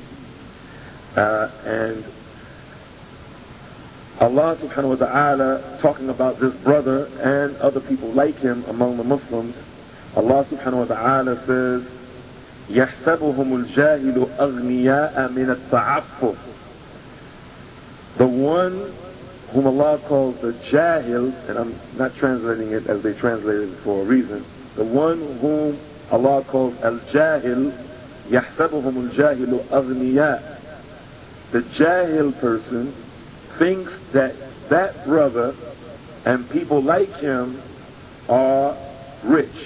And Allah subhanahu wa ta'ala, talking about this brother and other people like him among the Muslims, Allah subhanahu wa ta'ala says, يَحْسَبُهُمُ الْجَاهِلُ أَغْنِيَاءَ مِنَ التَّعَفُّفِ. The one whom Allah calls the Jahil, and I'm not translating it as they translated it for a reason, the one whom Allah calls Al-Jahil, يَحْسَبُهُمُ الْجَاهِلُ أَغْنِيَاءَ. The Jahil person thinks that that brother and people like him are rich.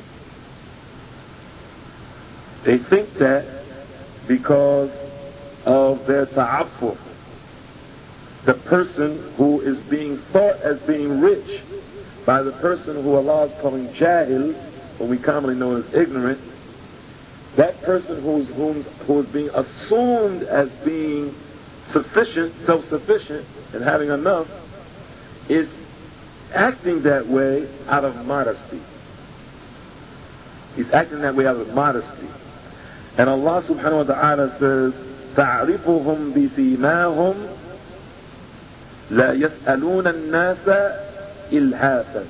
They think that because of their ta'affuf. The person who is being thought as being rich by the person who Allah is calling Jahil, what we commonly know as ignorant, that person who is being assumed as being sufficient, self-sufficient, and having enough, is acting that way out of modesty. He's acting that way out of modesty. And Allah subhanahu wa ta'ala says, تَعْرِفُهُمْ بِسِيمَاهُمْ لَا يَسْأَلُونَ النَّاسَ إِلْحَافًا.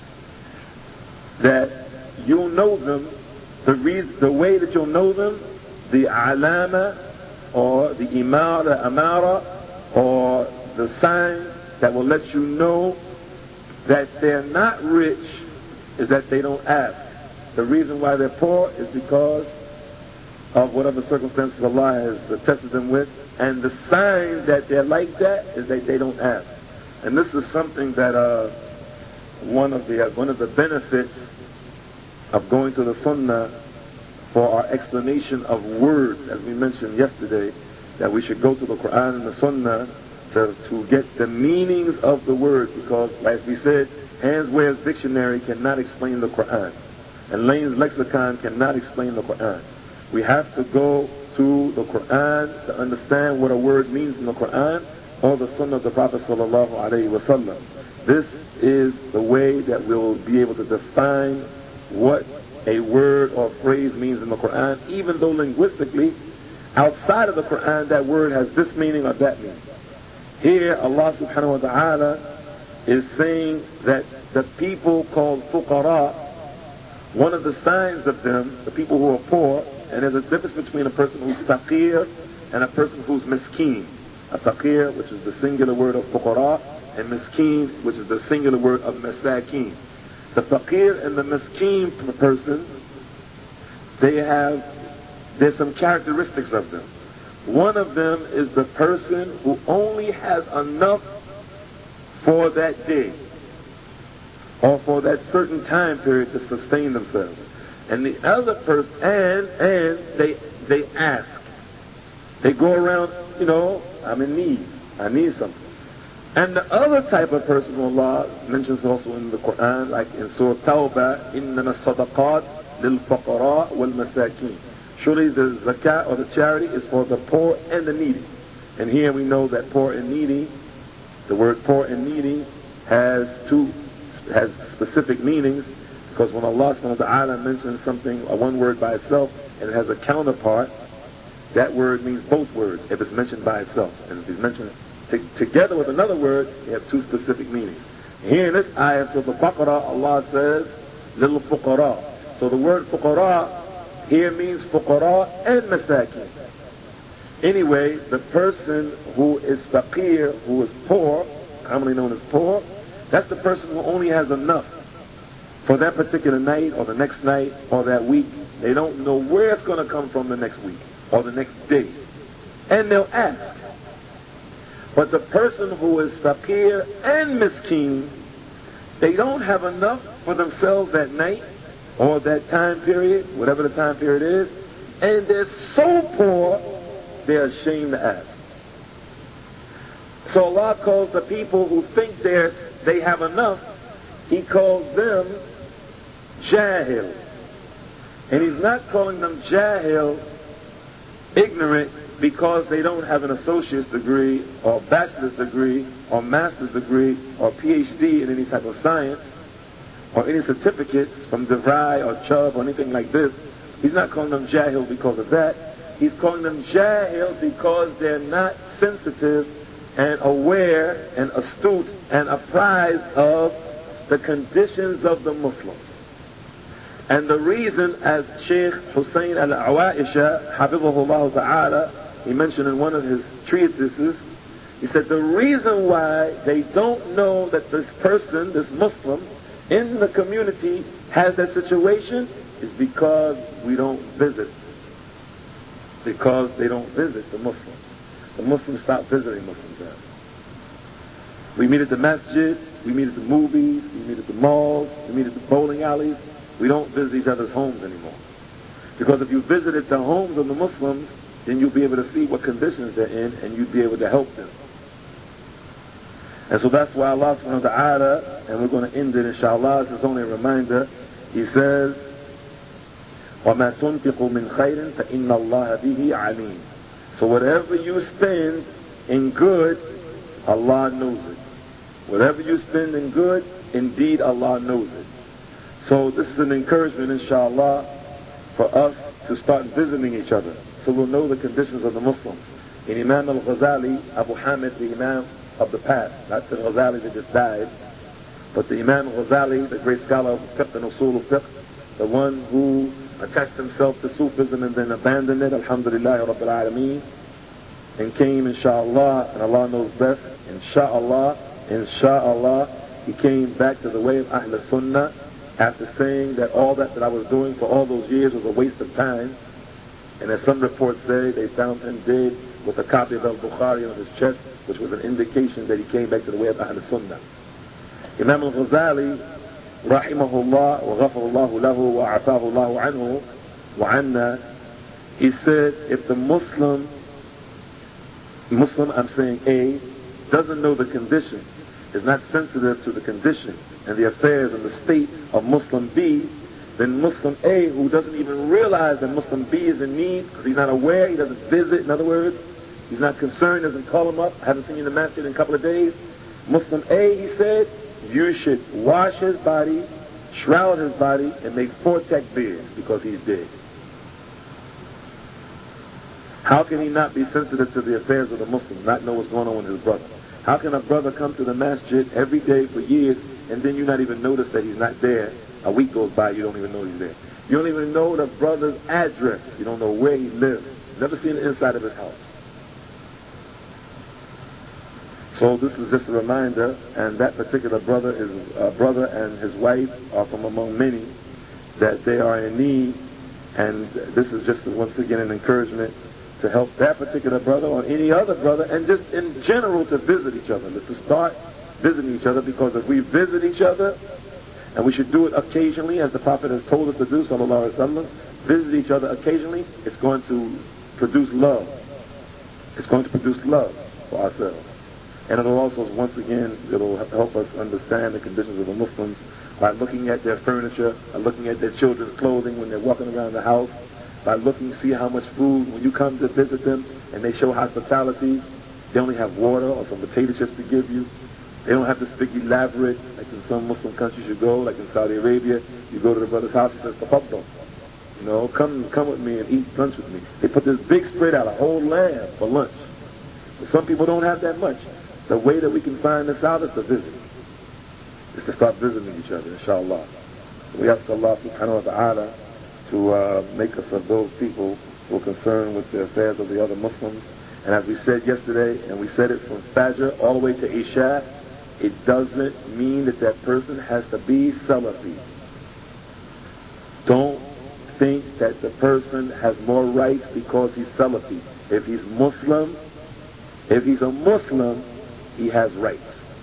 That you'll know them, the way that you'll know them, the alama, or the amara, or the sign that will let you know that they're not rich is that they don't ask. The reason why they're poor is because of whatever circumstances Allah has tested them with, and the sign that they're like that is that they don't ask. And this is something that one of the benefits of going to the Sunnah for our explanation of words, as we mentioned yesterday, that we should go to the Quran and the Sunnah to get the meanings of the words, because, as we said, Hans Ware's dictionary cannot explain the Quran, and Lane's lexicon cannot explain the Quran. We have to go to the Quran to understand what a word means in the Quran, or the Sunnah of the Prophet sallallahu alaihi wasallam. This is the way that we'll be able to define what a word or phrase means in the Quran, even though linguistically, outside of the Quran, that word has this meaning or that meaning. Here, Allah subhanahu wa ta'ala is saying that the people called fuqara, one of the signs of them, the people who are poor, and there's a difference between a person who's faqir and a person who's miskeen. A faqir, which is the singular word of fuqara, and miskeen, which is the singular word of masakin. The faqir and the miskeen person, there's some characteristics of them. One of them is the person who only has enough for that day, or for that certain time period to sustain themselves. And the other person, and they ask. They go around, I'm in need. I need something. And the other type of person who Allah mentions also in the Quran, like in Surah Tawbah, إِنَّمَا الصَّدَقَاتِ لِلْفَقَرَاءِ وَالْمَسَاكِينَ. Surely the zakat or the charity is for the poor and the needy. And here we know that poor and needy, the word poor and needy has specific meanings, because when Allah subhanahu wa ta'ala mentions something, one word by itself, and it has a counterpart, that word means both words if it's mentioned by itself. And if it's mentioned together with another word, they have two specific meanings. Here in this ayah of the Baqarah, Allah says, little fuqara. So the word fuqara here means fuqara and masakin. Anyway, the person who is faqir, who is poor, commonly known as poor, that's the person who only has enough for that particular night or the next night or that week. They don't know where it's going to come from the next week or the next day. And they'll ask. But the person who is faqir and miskeen, they don't have enough for themselves that night or that time period, whatever the time period is, and they're so poor, they're ashamed to ask. So Allah calls the people who think they have enough, He calls them jahil. And He's not calling them jahil, ignorant, because they don't have an associate's degree or bachelor's degree or master's degree or PhD in any type of science or any certificates from DeVry or Chubb or anything like this. He's not calling them jahil because of that. He's calling them jahil because they're not sensitive and aware and astute and apprised of the conditions of the Muslim. And the reason, as Shaykh Hussein al-Awaisha, Hafizahullah Ta'ala, he mentioned in one of his treatises, he said the reason why they don't know that this person, this Muslim, in the community has that situation is because we don't visit. Because they don't visit the Muslims. The Muslims stop visiting Muslims now. We meet at the masjid, we meet at the movies, we meet at the malls, we meet at the bowling alleys. We don't visit each other's homes anymore. Because if you visited the homes of the Muslims, then you'll be able to see what conditions they're in and you'd be able to help them. And so that's why Allah subhanahu wa ta'ala, and we're going to end it inshallah, this is only a reminder, He says, وَمَا تُنْفِقُوا مِنْ خَيْرٍ فَإِنَّ اللَّهَ بِهِ عَلِيمٌ. So whatever you spend in good, Allah knows it. Whatever you spend in good, indeed Allah knows it. So this is an encouragement, inshallah, for us to start visiting each other, so we'll know the conditions of the Muslims. In Imam al-Ghazali, Abu Hamid, the Imam of the past, not the Ghazali that just died, but the Imam al-Ghazali, the great scholar of fiqh and usul al-fiqh, the one who attached himself to Sufism and then abandoned it, alhamdulillah rabbil alameen, and came, inshallah, and Allah knows best, inshallah, he came back to the way of Ahl Sunnah, after saying that all that I was doing for all those years was a waste of time. And as some reports say, they found him dead with a copy of al-Bukhari on his chest, which was an indication that he came back to the way of Ahl Sunnah. Imam al-Ghazali, rahimahullah, wa ghafarallahu lahu, wa afahu Allahu anhu, wa anna, he said, if the Muslim, I'm saying A, doesn't know the condition, is not sensitive to the conditions and the affairs and the state of Muslim B, then Muslim A, who doesn't even realize that Muslim B is in need because he's not aware, he doesn't visit, in other words, he's not concerned, doesn't call him up, I haven't seen you in the masjid in a couple of days. Muslim A, he said, you should wash his body, shroud his body, and make 4 takbirs because he's dead. How can he not be sensitive to the affairs of the Muslims, not know what's going on with his brother? How can a brother come to the masjid every day for years and then you not even notice that he's not there? A week goes by, you don't even know he's there. You don't even know the brother's address. You don't know where he lives. Never seen the inside of his house. So this is just a reminder, and that particular brother and his wife are from among many that they are in need, and this is just once again an encouragement to help that particular brother or any other brother, and just in general to visit each other. Let's just start visiting each other, because if we visit each other, and we should do it occasionally, as the Prophet has told us to do, sallallahu alaihi wasallam, visit each other occasionally, it's going to produce love. It's going to produce love for ourselves. And it'll also, once again, it'll help us understand the conditions of the Muslims by looking at their furniture, by looking at their children's clothing when they're walking around the house, by looking to see how much food, when you come to visit them and they show hospitality, they only have water or some potato chips to give you. They don't have to speak elaborate, like in some Muslim countries you go, like in Saudi Arabia, you go to the brother's house, he says, tafaddal. You know, come with me and eat lunch with me. They put this big spread out, a whole lamb for lunch. But some people don't have that much. The way that we can find this out is to visit. Is to start visiting each other, inshallah. We ask Allah subhanahu wa ta'ala to make us of those people who are concerned with the affairs of the other Muslims. And as we said yesterday, and we said it from Fajr all the way to Isha, it doesn't mean that that person has to be Salafi. Don't think that the person has more rights because he's Salafi. If he's Muslim, if he's a Muslim, he has rights.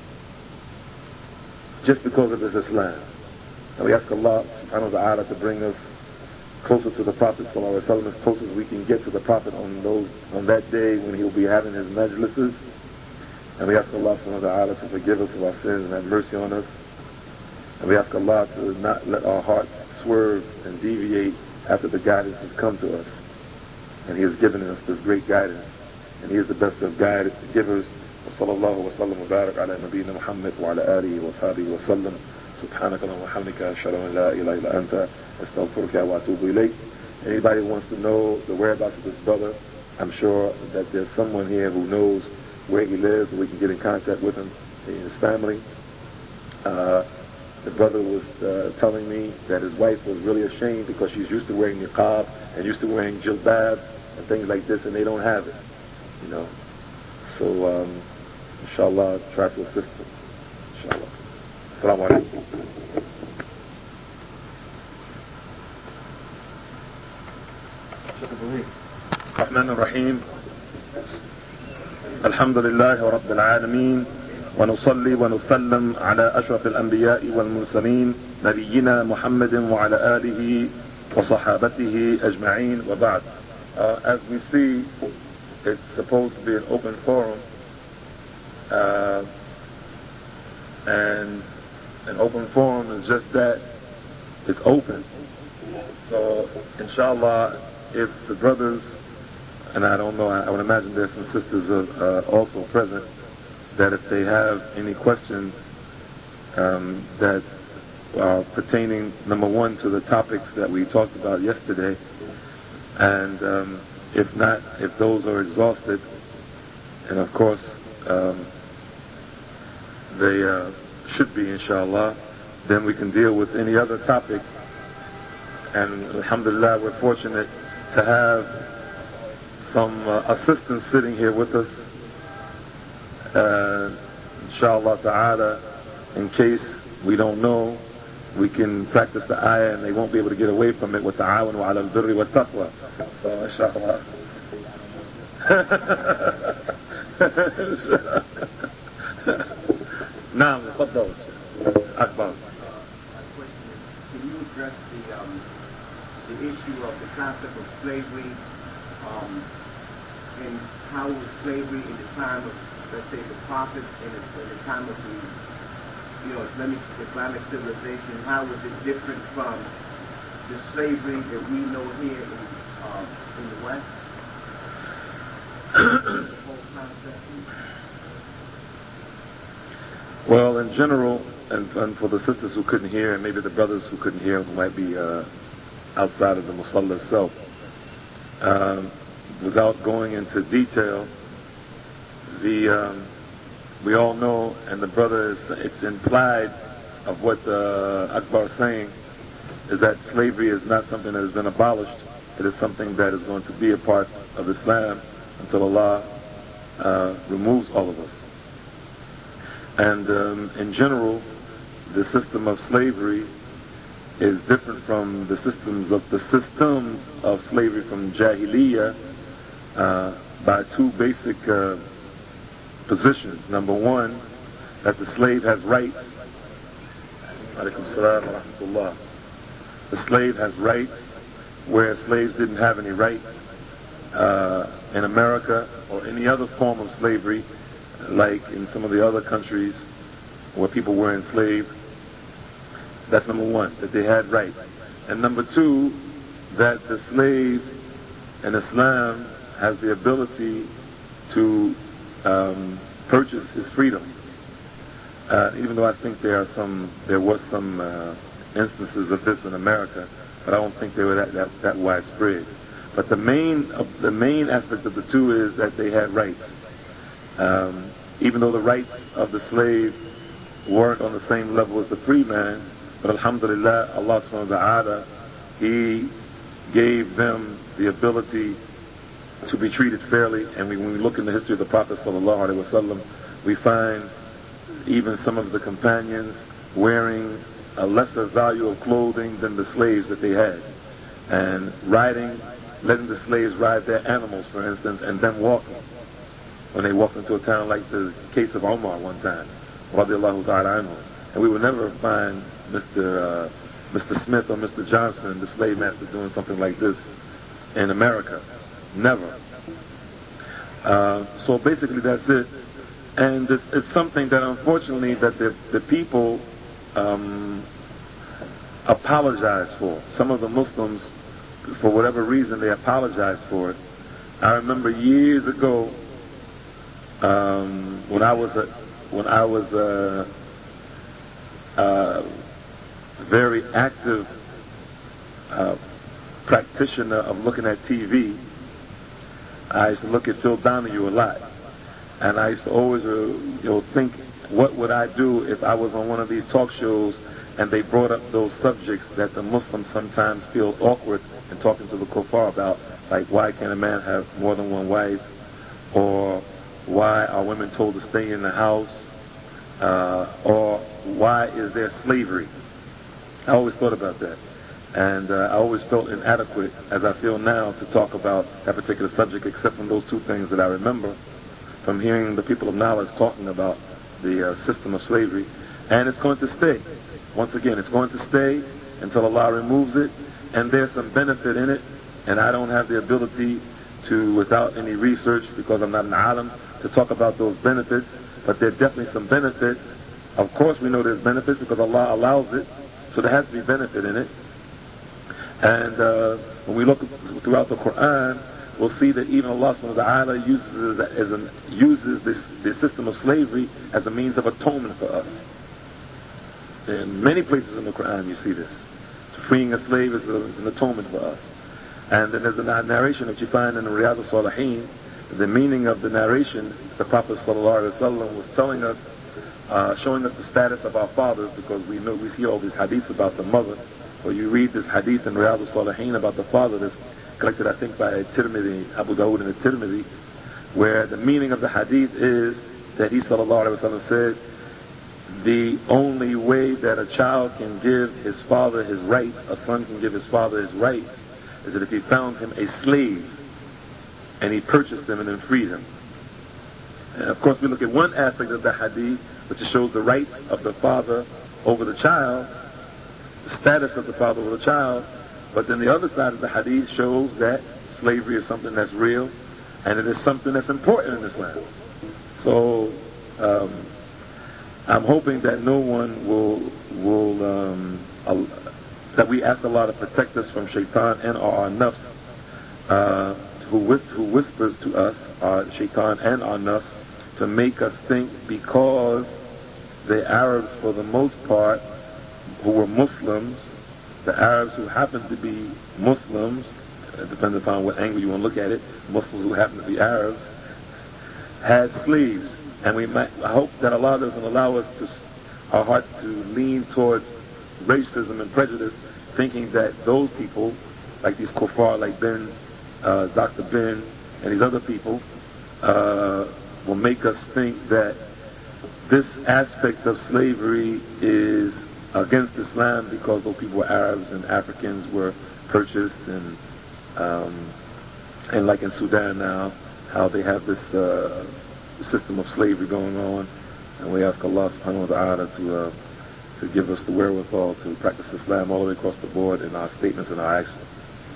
Just because of his Islam. And we ask Allah subhanahu wa ta'ala to bring us closer to the Prophet sallallahu alaihi wasallam, as close as we can get to the Prophet on that day when he'll be having his majlises. And we ask Allah subhanahu wa ta'ala to forgive us of our sins and have mercy on us. And we ask Allah to not let our hearts swerve and deviate after the guidance has come to us. And He has given us this great guidance. And He is the best of givers. وصلى الله وسلم وبارك على نبينا محمد وعلى آله وصحبه وسلم. سبحانك اللهم وبحمدك أشهد أن لا إله إلا أنت أستغفرك وأتوب إليك. Anybody who wants to know the whereabouts of this brother, I'm sure that there's someone here who knows where he lives, and we can get in contact with him and his family. The brother was telling me that his wife was really ashamed because she's used to wearing niqab and used to wearing jilbab and things like this, and they don't have it, you know. So, inshallah, try to assist them. Inshallah. Assalamu alaikum. الرحمن الرحيم. الحمد لله رب العالمين، ونصلي ونسلم على أشرف الأنبياء والمرسلين نبينا محمد وعلى آله وصحابته أجمعين وبعد. As we see, it's supposed to be an open forum, and an open forum is just that, it's open. So inshallah, if the brothers, and I don't know, I would imagine there's some sisters also present, that if they have any questions that are pertaining, number one, to the topics that we talked about yesterday, and if not, if those are exhausted, and of course they should be, inshallah, then we can deal with any other topic. And alhamdulillah, we're fortunate to have some assistants sitting here with us, inshallah ta'ala, in case we don't know, we can practice the ayah and they won't be able to get away from it with ta'awanu ala al-birri wa taqwa. So inshallah. Naam, tafaddal. Akbar. Can you address the issue of the concept of slavery, and how was slavery in the time of, let's say, the prophets, and in the time of the Islamic civilization? How was it different from the slavery that we know here in the West? The whole concept. Well, in general, and for the sisters who couldn't hear, and maybe the brothers who couldn't hear, who might be outside of the musalla itself, without going into detail, we all know, and the brother it's implied of what Akbar is saying, is that slavery is not something that has been abolished. It is something that is going to be a part of Islam until Allah removes all of us. And in general, the system of slavery is different from the systems of slavery from Jahiliyyah by two basic positions. Number one, that the slave has rights. Alaykum salam wa rahmatullah. The slave has rights where slaves didn't have any right in America or any other form of slavery, like in some of the other countries where people were enslaved. That's number one, that they had rights. And number two, that the slave in Islam has the ability to purchase his freedom. Even though I think there was some instances of this in America, but I don't think they were that widespread. But the main aspect of the two is that they had rights. Even though the rights of the slave weren't on the same level as the free man, but alhamdulillah, Allah subhanahu wa ta'ala, He gave them the ability to be treated fairly. And when we look in the history of the Prophet sallallahu alaihi wasallam, we find even some of the companions wearing a lesser value of clothing than the slaves that they had, and letting the slaves ride their animals, for instance, and them walking. When they walked into a town, like the case of Omar one time, radiallahu ta'ala anhu. And we would never find Mr. Smith or Mr. Johnson, the slave master, doing something like this in America. Never. So basically that's it. And it's something that unfortunately that the people apologize for. Some of the Muslims, for whatever reason, they apologize for it. I remember years ago when I was a very active practitioner of looking at TV. I used to look at Phil Donahue a lot, and I used to always think, what would I do if I was on one of these talk shows and they brought up those subjects that the Muslims sometimes feel awkward in talking to the kuffar about, like why can't a man have more than one wife, or why are women told to stay in the house, or why is there slavery? I always thought about that, and I always felt inadequate, as I feel now, to talk about that particular subject, except from those two things that I remember from hearing the people of knowledge talking about the system of slavery. And it's going to stay. Once again, it's going to stay until Allah removes it, and there's some benefit in it, and I don't have the ability to, without any research, because I'm not an alim, to talk about those benefits, but there are definitely some benefits. Of course we know there's benefits because Allah allows it, so there has to be benefit in it. And when we look throughout the Quran, we'll see that even Allah subhanahu wa ta'ala uses this system of slavery as a means of atonement for us. In many places in the Quran you see this. Freeing a slave is an atonement for us. And then there's a narration that you find in the Riyadh al-Salihin. The meaning of the narration, the Prophet ﷺ was telling us, showing us the status of our fathers, because we see all these hadiths about the mother. Well, you read this hadith in Riyadh al-Salihin about the father that's collected, I think, by Tirmidhi, Abu Dawud and Tirmidhi, where the meaning of the hadith is that he ﷺ said, the only way that a child can give his father his rights, a son can give his father his rights, is that if he found him a slave and he purchased him and then freed him. And of course we look at one aspect of the hadith, which shows the rights of the father over the child, the status of the father over the child, but then the other side of the hadith shows that slavery is something that's real, and it is something that's important in Islam. So I'm hoping that no one that we ask Allah to protect us from shaitan and our nafs, who whispers to us, our shaitan and our nafs, to make us think because the Arabs, for the most part, who were Muslims, the Arabs who happened to be Muslims, depending upon what angle you want to look at it, Muslims who happen to be Arabs, had slaves. And I hope that Allah doesn't allow our hearts to lean towards racism and prejudice, thinking that those people, like these kuffar, like Dr. Ben, and these other people, will make us think that this aspect of slavery is against Islam because those people were Arabs and Africans were purchased, and like in Sudan now, how they have this system of slavery going on, and we ask Allah subhanahu wa ta'ala to give us the wherewithal to practice Islam all the way across the board in our statements and our actions.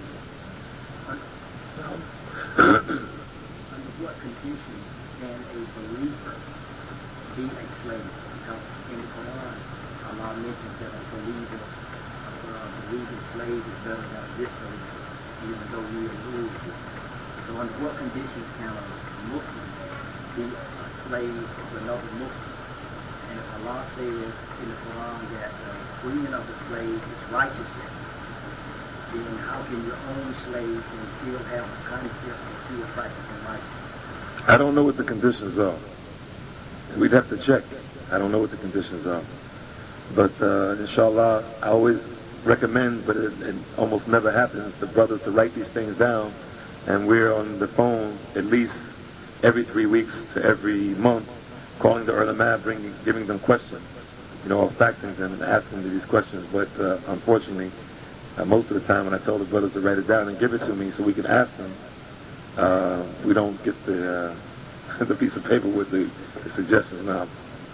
Under what conditions can a believer be a slave? Because in the Quran, Allah mentions that a believing slave is better than a disbeliever, even though we are ruled. So under what conditions can a Muslim be a slave of another Muslim? And if Allah says in the Quran that the freeing of the slave is righteousness, then how can your own slave and still have a concept that you are practicing righteousness? I don't know what the conditions are. We'd have to check. I don't know what the conditions are. But inshallah, I always recommend, but it almost never happens, the brothers to write these things down, and we're on the phone at least every 3 weeks to every month, calling the ulama, giving them questions, or faxing them and asking them these questions. But unfortunately, most of the time when I tell the brothers to write it down and give it to me so we can ask them, we don't get the the piece of paper with the suggestions now.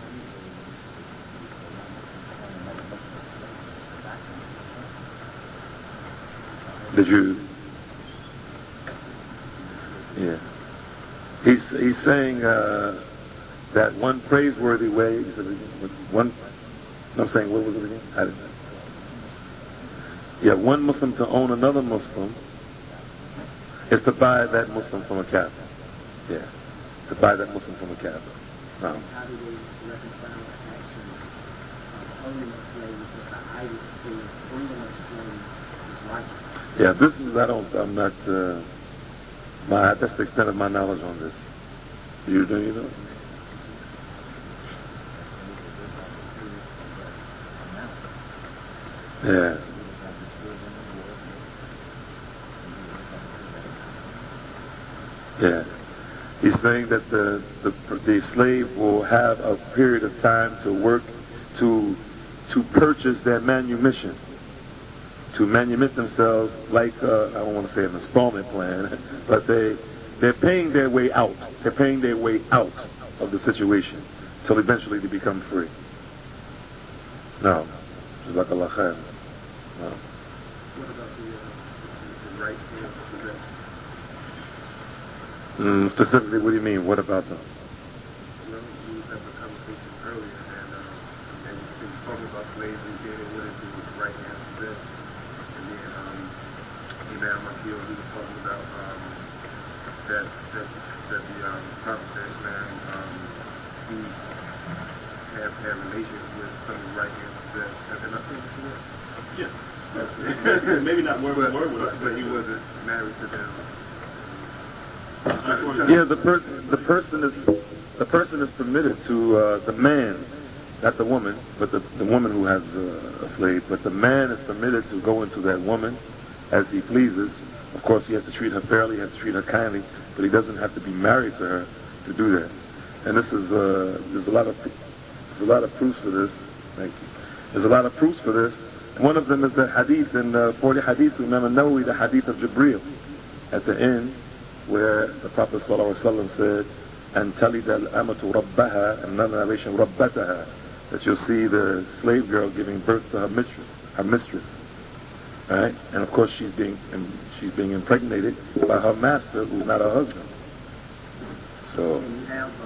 Did you? Yeah. He's saying that one praiseworthy way. I'm saying, what was it again? I didn't know. Yeah, one Muslim to own another Muslim is to buy that Muslim from a Kafir. Yeah, to buy that Muslim from a Kafir. No. How do they reconcile the action of owning a slave with the idea of freeing a slave is righteous? Yeah, I'm not, that's the extent of my knowledge on this. Do you know? Yeah. Yeah. He's saying that the slave will have a period of time to work to purchase their manumission, to manumit themselves like I don't want to say an installment plan, but they're paying their way out. They're paying their way out of the situation till eventually they become free. No. Jazakallah khair. No. What about the right hand possession? Specifically, what do you mean? What about them? Well, we had a conversation earlier, and you talking about slavery being able to do with the right hand possession. And then Imam Akil, he was talking about that the Prophet said, he had relations with some of the right hand possession. Have they not seen this? Yes. Maybe not word for word, but he wasn't married to them. Yeah, the person is permitted to the man, not the woman, but the woman who has a slave. But the man is permitted to go into that woman as he pleases. Of course, he has to treat her fairly, he has to treat her kindly, but he doesn't have to be married to her to do that. And this is there's a lot of proofs for this. Thank you. There's a lot of proofs for this. One of them is the hadith in 40 hadith, Imam al-Nawawi, the hadith of Jibreel, at the end, where the Prophet ﷺ said, "And talid al-amatu rabbaha," and another narration, "rabbataha," that you'll see the slave girl giving birth to her mistress. Right? And of course she's being impregnated by her master, who's not her husband. So. And you have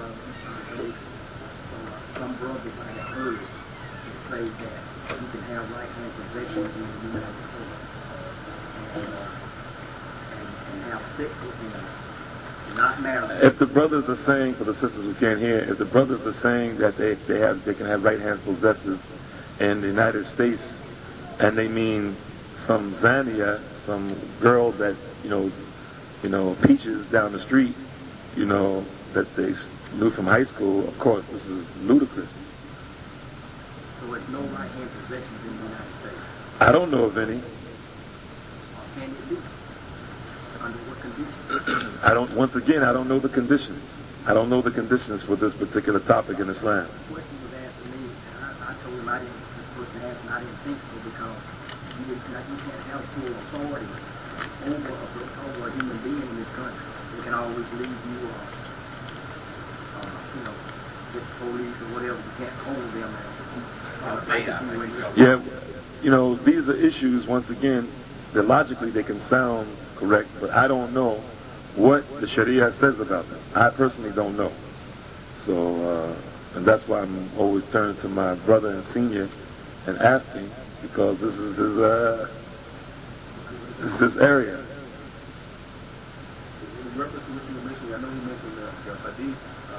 some brothers I have heard say that you can have right hand possession in the United States and have sex with them, not married. If the brothers are saying, for the sisters who can't hear, if the brothers are saying that they can have right hand possessors in the United States, and they mean some Zania, some girl that peaches down the street, that they knew from high school, of course this is ludicrous. So there's no right hand possessions in the United States. I don't know of any. Can it be? Under what conditions? Once again, I don't know the conditions. I don't know the conditions for this particular topic in Islam. The question was asked to me, and I told him I didn't, the person asked, and I didn't think so because you can't have full authority over a human being in this country. They can always leave you, get police or whatever. You can't hold them. Yeah, these are issues, once again, that logically they can sound correct, but I don't know what the Sharia says about them. I personally don't know. So, and that's why I'm always turning to my brother and senior and asking, because this is his area. In reference to what you were mentioning, I know you mentioned the hadith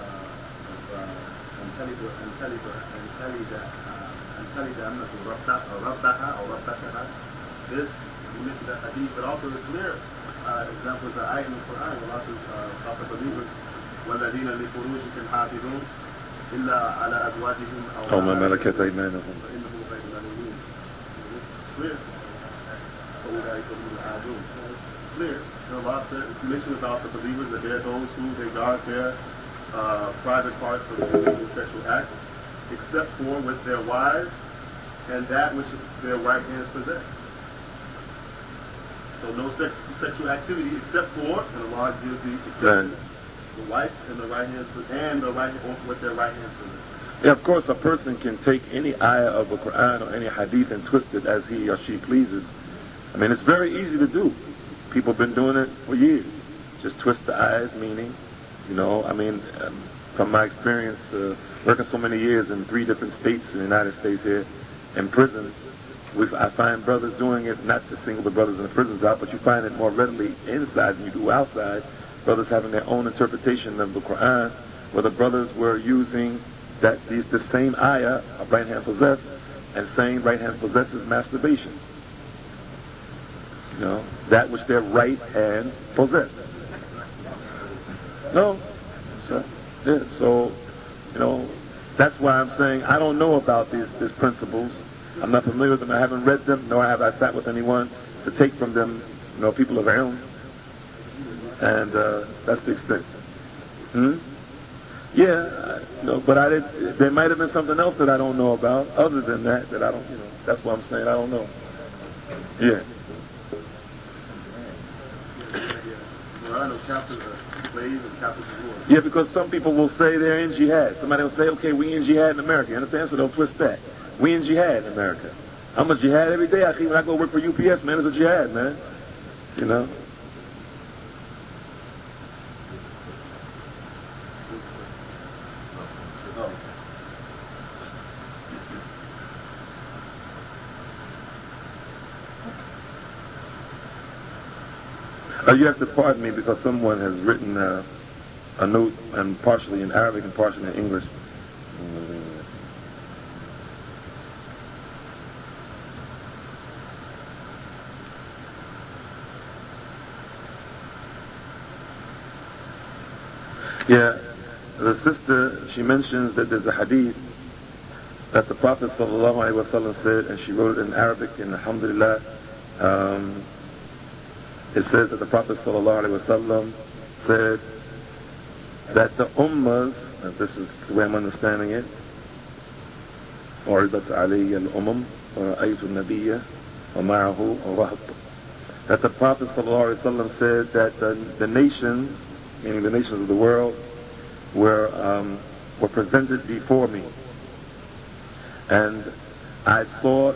this, you mentioned that hadith, but also the clear example is the ayah in the Quran, where Allah says about the believers, وَالَّذِينَ لِفُرُوجِهِمْ حَافِظُونَ إِلَّا عَلَى أَزْوَاجِهِمْ أَوْ مَا مَلَكَتْ أَيْمَانُهُم فَإِنَّهُمْ غَيْرُ مَلُومِينَ. Clear. فَأُولَٰئِكَ هُمُ الْعَادُونَ. Clear. Allah said, it's mentioned about the believers that they're those who they guard their private parts of illegal sexual acts, except for with their wives and that which their right hands possess. So no sexual activity except for, and Allah gives the exception, the wife and the right hands and with their right hands possess. Yeah, of course, a person can take any ayah of the Quran or any hadith and twist it as he or she pleases. I mean, it's very easy to do. People have been doing it for years. Just twist the ayah's meaning. From my experience, working so many years in 3 different states in the United States here, in prisons, I find brothers doing it, not to single the brothers in the prisons out, but you find it more readily inside than you do outside. Brothers having their own interpretation of the Quran, where the brothers were using the same ayah of right hand possess, and saying right hand possesses masturbation. That which their right hand possess. No. So, that's why I'm saying I don't know about these principles. I'm not familiar with them. I haven't read them, nor have I sat with anyone to take from them, people of ilm. And that's the extent. Yeah, but there might have been something else that I don't know about, other than that I don't, that's what I'm saying, I don't know. Yeah. Yeah, because some people will say they're in jihad. Somebody will say, okay, we in jihad in America. You understand? So they'll twist that. We in jihad in America. I'm a jihad every day. When I go work for UPS, man, it's a jihad, man. You have to pardon me because someone has written a note, and partially in Arabic and partially in English. Yeah, the sister, she mentions that there's a hadith that the Prophet ﷺ said, and she wrote it in Arabic, and alhamdulillah, it says that the Prophet ﷺ said that the ummahs, and this is the way I'm understanding it, عُرِضَتْ عَلَيَّ الْأُمَمْ وَرَأَيْتُ النَّبِيَّ وَمَعَهُ رَهْطٌ, that the Prophet ﷺ said that the nations, meaning the nations of the world, were presented before me, and I saw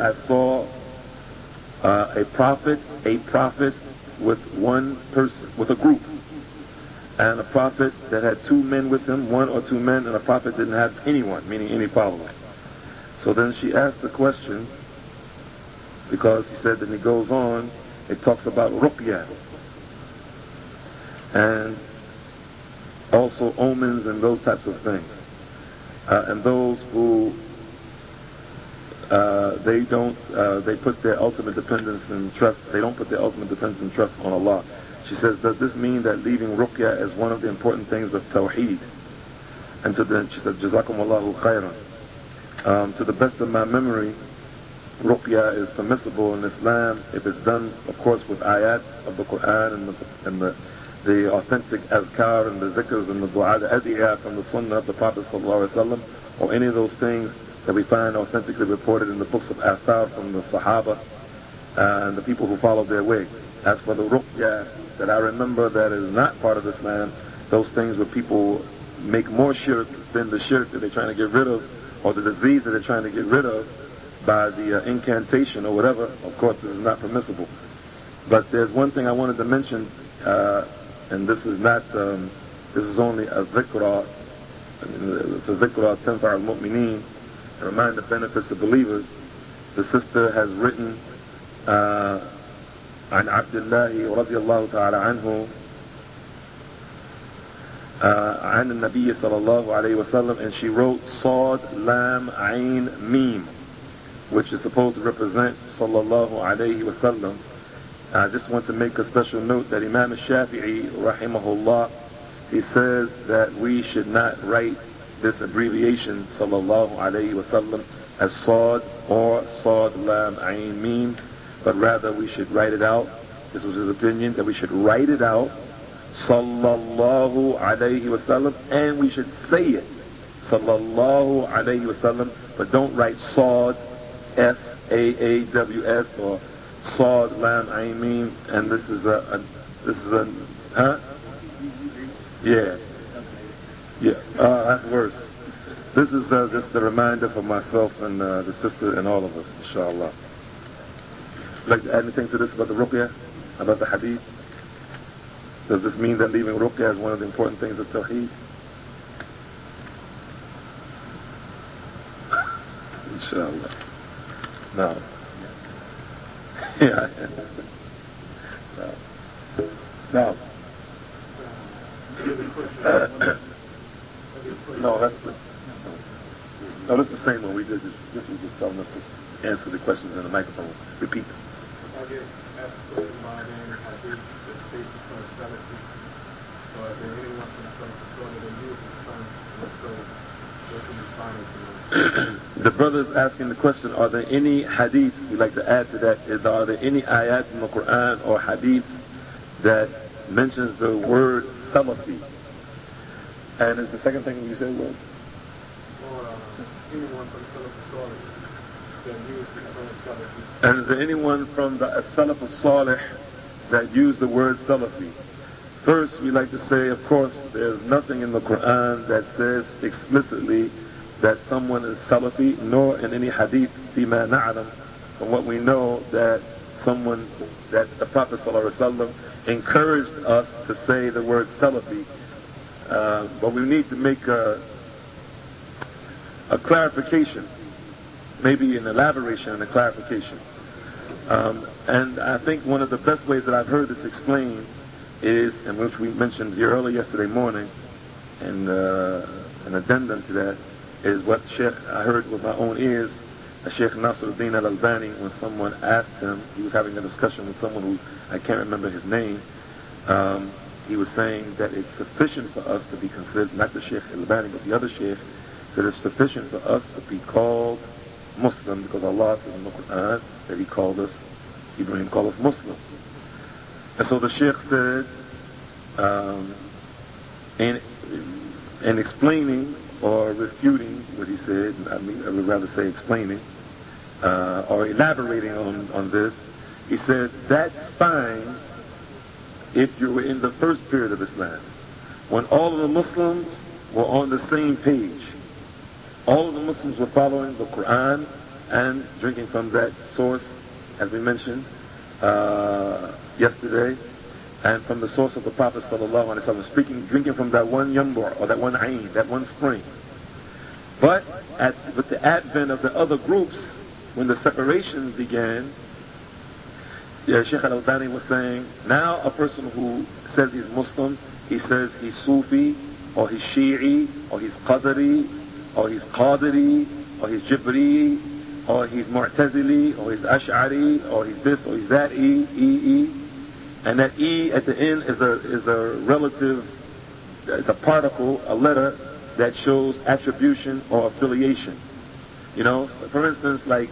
a prophet with one person, with a group, and a prophet that had 2 men with him, 1 or 2 men, and a prophet didn't have anyone, meaning any followers. So then she asked the question, because he said that he goes on, it talks about ruqya, and also omens and those types of things, and those who they put their ultimate dependence and trust. They don't put their ultimate dependence and trust on Allah. She says, does this mean that leaving ruqya is one of the important things of tawheed? And she said, Jazakumullahu khairan. To the best of my memory, ruqya is permissible in Islam if it's done, of course, with ayat of the Quran and the the authentic azkar and the zikrs and the dua, the adiyah from the sunnah of the Prophet ﷺ, or any of those things that we find authentically reported in the books of Athar from the Sahaba and the people who followed their way. As for the ruqya that I remember that is not part of Islam, those things where people make more shirk than the shirk that they're trying to get rid of, or the disease that they're trying to get rid of by the incantation or whatever, of course this is not permissible. But there's one thing I wanted to mention, and this is not, this is only a dhikra, it's a dhikra tanfa' al-mu'mineen, to remind the benefits of believers. The sister has written عن عبد الله رضي الله تعالى عنه عن النبي صلى الله عليه وسلم, and she wrote صاد لام عين ميم, which is supposed to represent صلى الله عليه وسلم. I just want to make a special note that Imam al-Shafi'i rahimahullah, he says that we should not write this abbreviation صلى الله عليه وسلم as صاد or صاد لام عين ميم, but rather we should write it out. This was his opinion, that we should write it out sallallahu alayhi wasallam, and we should say it sallallahu alayhi wasallam, but don't write Saad S-A-A-W-S or Saad Lam Ain Mim. And this is a huh? Yeah, that's worse. This is just a reminder for myself and the sister and all of us, inshallah. Like to add anything to this about the ruqya, about the hadith? Does this mean that leaving ruqya is one of the important things of tawheed? Inshallah. No. Yeah. No. No, that's the same one we did. This was just telling us to answer the questions in the microphone. Repeat them. I get asked a question by any hadith that states the term Salafi, or is there anyone from the Salaf that uses the term, so what can you find it? The brother is asking the question, are there any hadiths, we'd like to add to that, are there any ayat in the Quran or hadiths that mentions the word Salafi? And is the second thing you said was? Or anyone from the Salaf that uses the term Salafi. And is there anyone from the Salaf al-Salih that used the word Salafi? First, we like to say, of course, there's nothing in the Quran that says explicitly that someone is Salafi, nor in any hadith, fima na'lam, from what we know, that the Prophet ﷺ encouraged us to say the word Salafi. But we need to make a clarification, maybe an elaboration and a clarification. And I think one of the best ways that I've heard this explained is, and which we mentioned here early yesterday morning, and an addendum to that, is what I heard with my own ears, Sheikh Nasruddin al-Albani, when someone asked him, he was having a discussion with someone who, I can't remember his name, he was saying that it's sufficient for us to be considered, not the Sheikh al-Albani, but the other Sheikh, that it's sufficient for us to be called Muslim, because Allah says in the Quran that He called us, Ibrahim called us Muslims. And so the Sheikh said, in explaining or refuting what he said, I would rather say explaining, or elaborating on this, he said, that's fine if you were in the first period of Islam, when all of the Muslims were on the same page. All of the Muslims were following the Quran and drinking from that source, as we mentioned yesterday, and from the source of the Prophet ﷺ, drinking from that one yambur, or that one ayn, that one spring. But with the advent of the other groups, when the separations began, Sheikh al-Albani was saying, now a person who says he's Muslim, he says he's Sufi, or he's Shi'i, or he's Qadari, or he's Qadiri, or he's Jibri, or he's Mu'tazili, or he's Ash'ari, or he's this, or he's that, E. And that E at the end is a relative, it's a particle, a letter that shows attribution or affiliation. You know, for instance, like,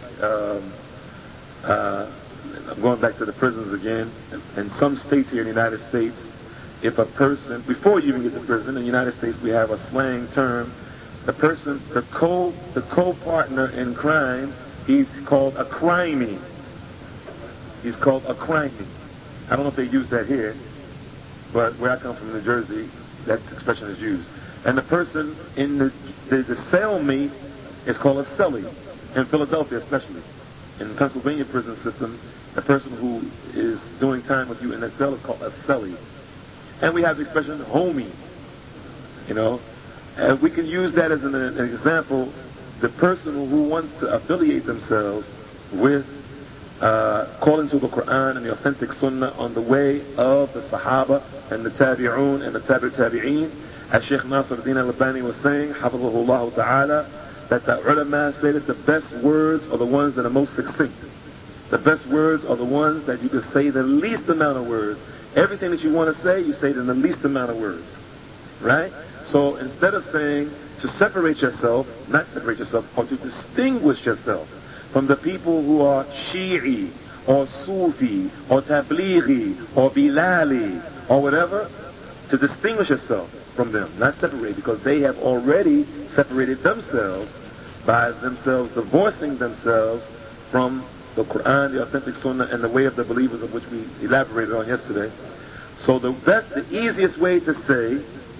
I'm going back to the prisons again. In some states here in the United States, if a person, before you even get to prison, in the United States we have a slang term, the person, the co-partner in crime, he's called a crimey. He's called a crimey. I don't know if they use that here, but where I come from, New Jersey, that expression is used. And the person in the cellmate is called a cellie, in Philadelphia especially. In the Pennsylvania prison system, the person who is doing time with you in that cell is called a cellie. And we have the expression homie, you know. And we can use that as an example. The person who wants to affiliate themselves with calling to the Quran and the authentic Sunnah on the way of the Sahaba and the Tabi'un and the Tabi'een, as Shaykh Nasruddin al-Albani was saying, Hafizahullah Ta'ala, that the ulama say that the best words are the ones that are most succinct. The best words are the ones that you can say the least amount of words. Everything that you want to say, you say it in the least amount of words. Right? So instead of saying to separate yourself, not separate yourself, or to distinguish yourself from the people who are Shi'i, or Sufi, or Tablighi, or Bilali, or whatever, to distinguish yourself from them, not separate, because they have already separated themselves by themselves divorcing themselves from the Quran, the authentic Sunnah, and the way of the believers, of which we elaborated on yesterday. So that's the easiest way to say,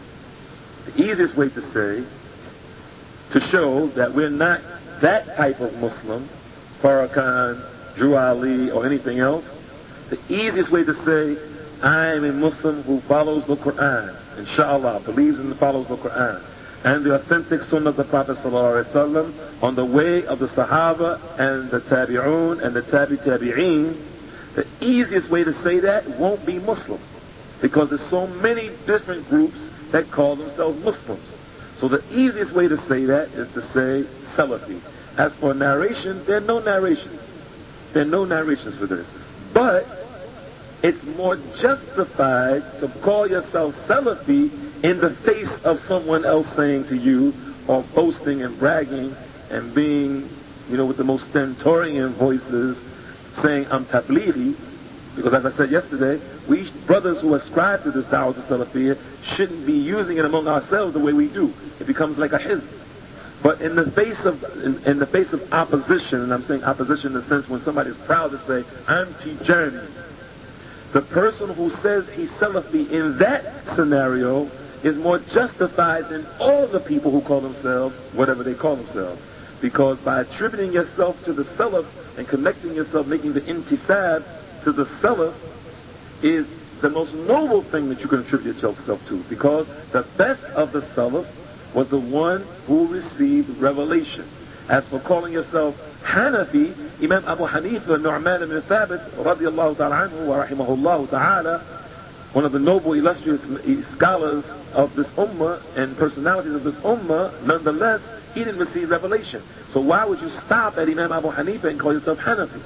to show that we're not that type of Muslim, Farrakhan, Drew Ali, or anything else. The easiest way to say, I'm a Muslim who follows the Quran, inshallah, believes and follows the Quran, and the authentic Sunnah of the Prophet ﷺ on the way of the Sahaba and the Tabi'un and the Tabi'een. The easiest way to say that won't be Muslim, because there's so many different groups that call themselves Muslims. So the easiest way to say that is to say Salafi. As for narration, there are no narrations. There are no narrations for this. But it's more justified to call yourself Salafi in the face of someone else saying to you, or boasting and bragging and being, with the most stentorian voices, saying, I'm Tablighi. Because as I said yesterday, we brothers who ascribe to this Dawah to Salafiyya shouldn't be using it among ourselves the way we do. It becomes like a hizb. But in the face of opposition, and I'm saying opposition in the sense when somebody's proud to say, I'm Tijani, the person who says he's Salafi in that scenario is more justified than all the people who call themselves whatever they call themselves. Because by attributing yourself to the Salaf and connecting yourself, making the intisab to the Salaf is the most noble thing that you can attribute yourself to. Because the best of the Salaf was the one who received revelation. As for calling yourself Hanafi, Imam Abu Hanifa, Nu'man ibn Thabit, radiyallahu ta'ala anhu, wa rahimahullah ta'ala, one of the noble, illustrious scholars of this ummah and personalities of this ummah, nonetheless, he didn't receive revelation. So why would you stop at Imam Abu Hanifa and call yourself Hanafi?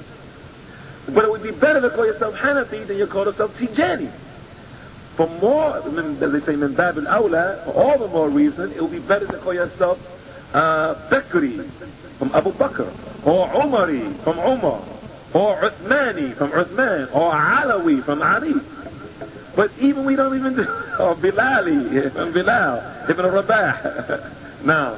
But it would be better to call yourself Hanafi than you call yourself Tijani. For more, as they say, min bab al-awla, for all the more reason, it would be better to call yourself Bakri from Abu Bakr, or Umari from Umar, or Uthmani from Uthman, or Alawi from Ali. But even we don't even do, or Bilali from Bilal, Ibn Rabah. Now,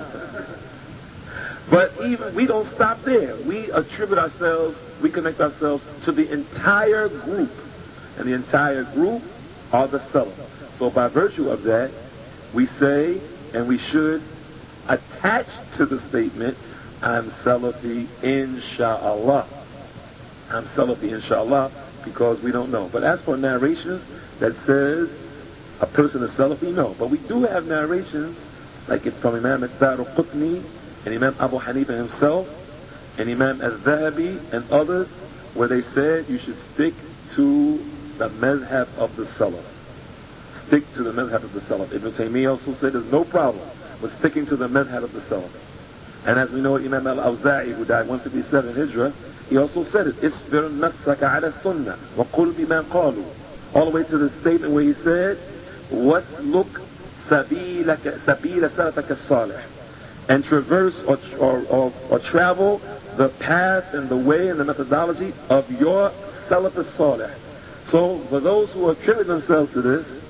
but even we don't stop there. We attribute ourselves, we connect ourselves to the entire group, and the entire group are the Salaf. So by virtue of that, we say, and we should attach to the statement, I'm Salafi inshallah. I'm Salafi inshallah, because we don't know. But as for narrations that says a person is Salafi, no. But we do have narrations, like it from Imam al-Daraqutni and Imam Abu Hanifa himself, and Imam al-Zahabi and others, where they said you should stick to the madhab of the Salaf. Stick to the madhab of the Salaf. Ibn Taymiyyah also said there's no problem with sticking to the madhab of the Salaf. And as we know, Imam al-Awza'i, who died 157 Hijrah, he also said it, Isbir nafsaka ala sunnah, wa qul bima qalu. All the way to the statement where he said, وَاسْلُكْ سَبِيلَ سَلَفَكَ الصَّالِحِ, and traverse or travel the path and the way and the methodology of your Salaf as-Salih. So for those who attribute themselves to this,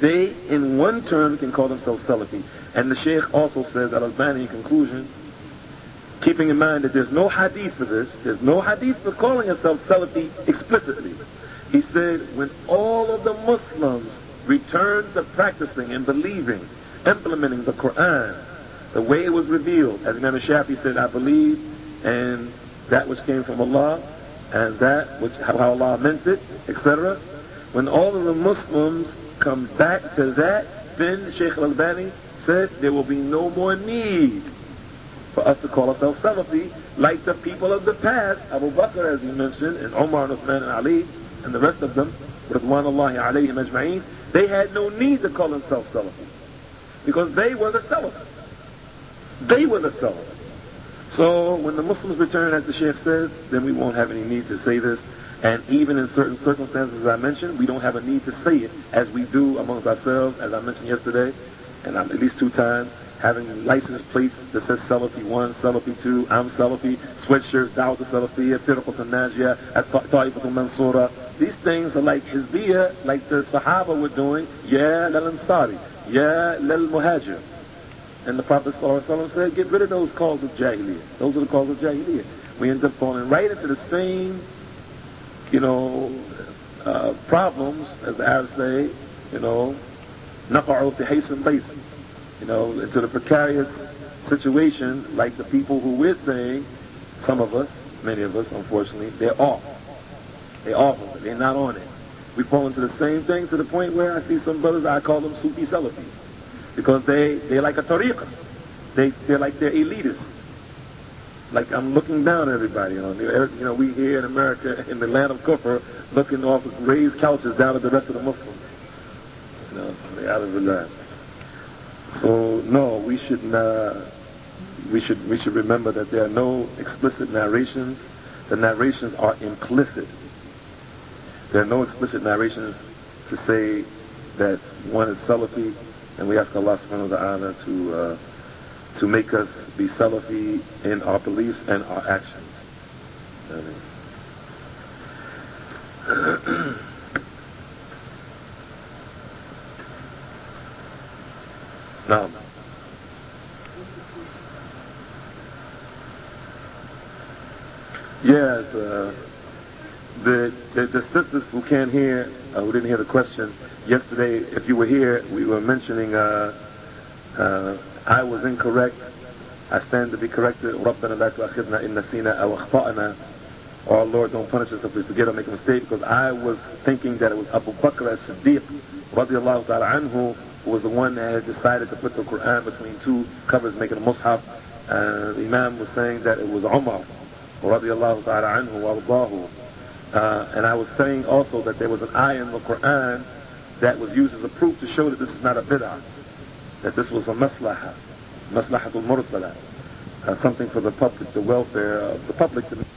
they in one term can call themselves Salafi. And the Shaykh also says, Al-Albani in conclusion, keeping in mind that there's no hadith for this, there's no hadith for calling yourself Salafi explicitly. He said, when all of the Muslims return to practicing and believing, implementing the Quran, the way it was revealed, as Imam Shafi said, I believe in that which came from Allah, and that which, how Allah meant it, etc. When all of the Muslims come back to that, then Shaykh Al-Albani said there will be no more need for us to call ourselves Salafi, like the people of the past, Abu Bakr, as he mentioned, and Umar and Uthman and Ali, and the rest of them, Ridwanullahi alayhim ajma'een, they had no need to call themselves Salafi, because they were the Salaf. They were the Salaf. So when the Muslims return, as the Shaykh says, then we won't have any need to say this. And even in certain circumstances, as I mentioned, we don't have a need to say it as we do amongst ourselves, as I mentioned yesterday, and at least 2 times, having license plates that says Salafi 1, Salafi 2, I'm Salafi, sweatshirts, Dawat al-Salafiyya, Firqat al-Najiyah, Ta'ifat al-Mansura. These things are like Hizbiyya, like the Sahaba were doing, Ya lal-Ansari, Ya lal-Muhajir. And the Prophet ﷺ said, get rid of those calls of Jahiliyyah. Those are the calls of Jahiliyyah. We end up falling right into the same, problems, as the Arabs say, نَقَعُوا فِي حَيْثٍ بَيْسٍ. Into the precarious situation, like the people who we're saying, some of us, many of us, unfortunately, they're off. They're off of it. They're not on it. We fall into the same thing to the point where I see some brothers, I call them Sufi Salafis, because they're like a tariqah. They're like they're elitists. Like I'm looking down at everybody. We here in America, in the land of Kufr, looking off with raised couches down at the rest of the Muslims. They're out of the land. So no, we should remember that there are no explicit narrations. The narrations are implicit. There are no explicit narrations to say that one is Salafi, and we ask Allah subhanahu wa ta'ala to make us be Salafi in our beliefs and our actions. Now, yes, the sisters who can't hear, who didn't hear the question yesterday, if you were here, we were mentioning I was incorrect. I stand to be corrected. رَبَّنَا لَا تُؤَخِذْنَا إِن نَسِينَا أَوْ أَخْطَأْنَا. Oh Lord, don't punish us if we forget or make a mistake, because I was thinking that it was Abu Bakr as-Siddiq radiallahu ta'ala anhu who was the one that had decided to put the Quran between 2 covers, making a mushaf. The Imam was saying that it was Umar radiallahu ta'ala anhu wa ardahu. And I was saying also that there was an ayah in the Quran that was used as a proof to show that this is not a bid'ah, that this was a maslahatul mursala, something for the public, the welfare of the public.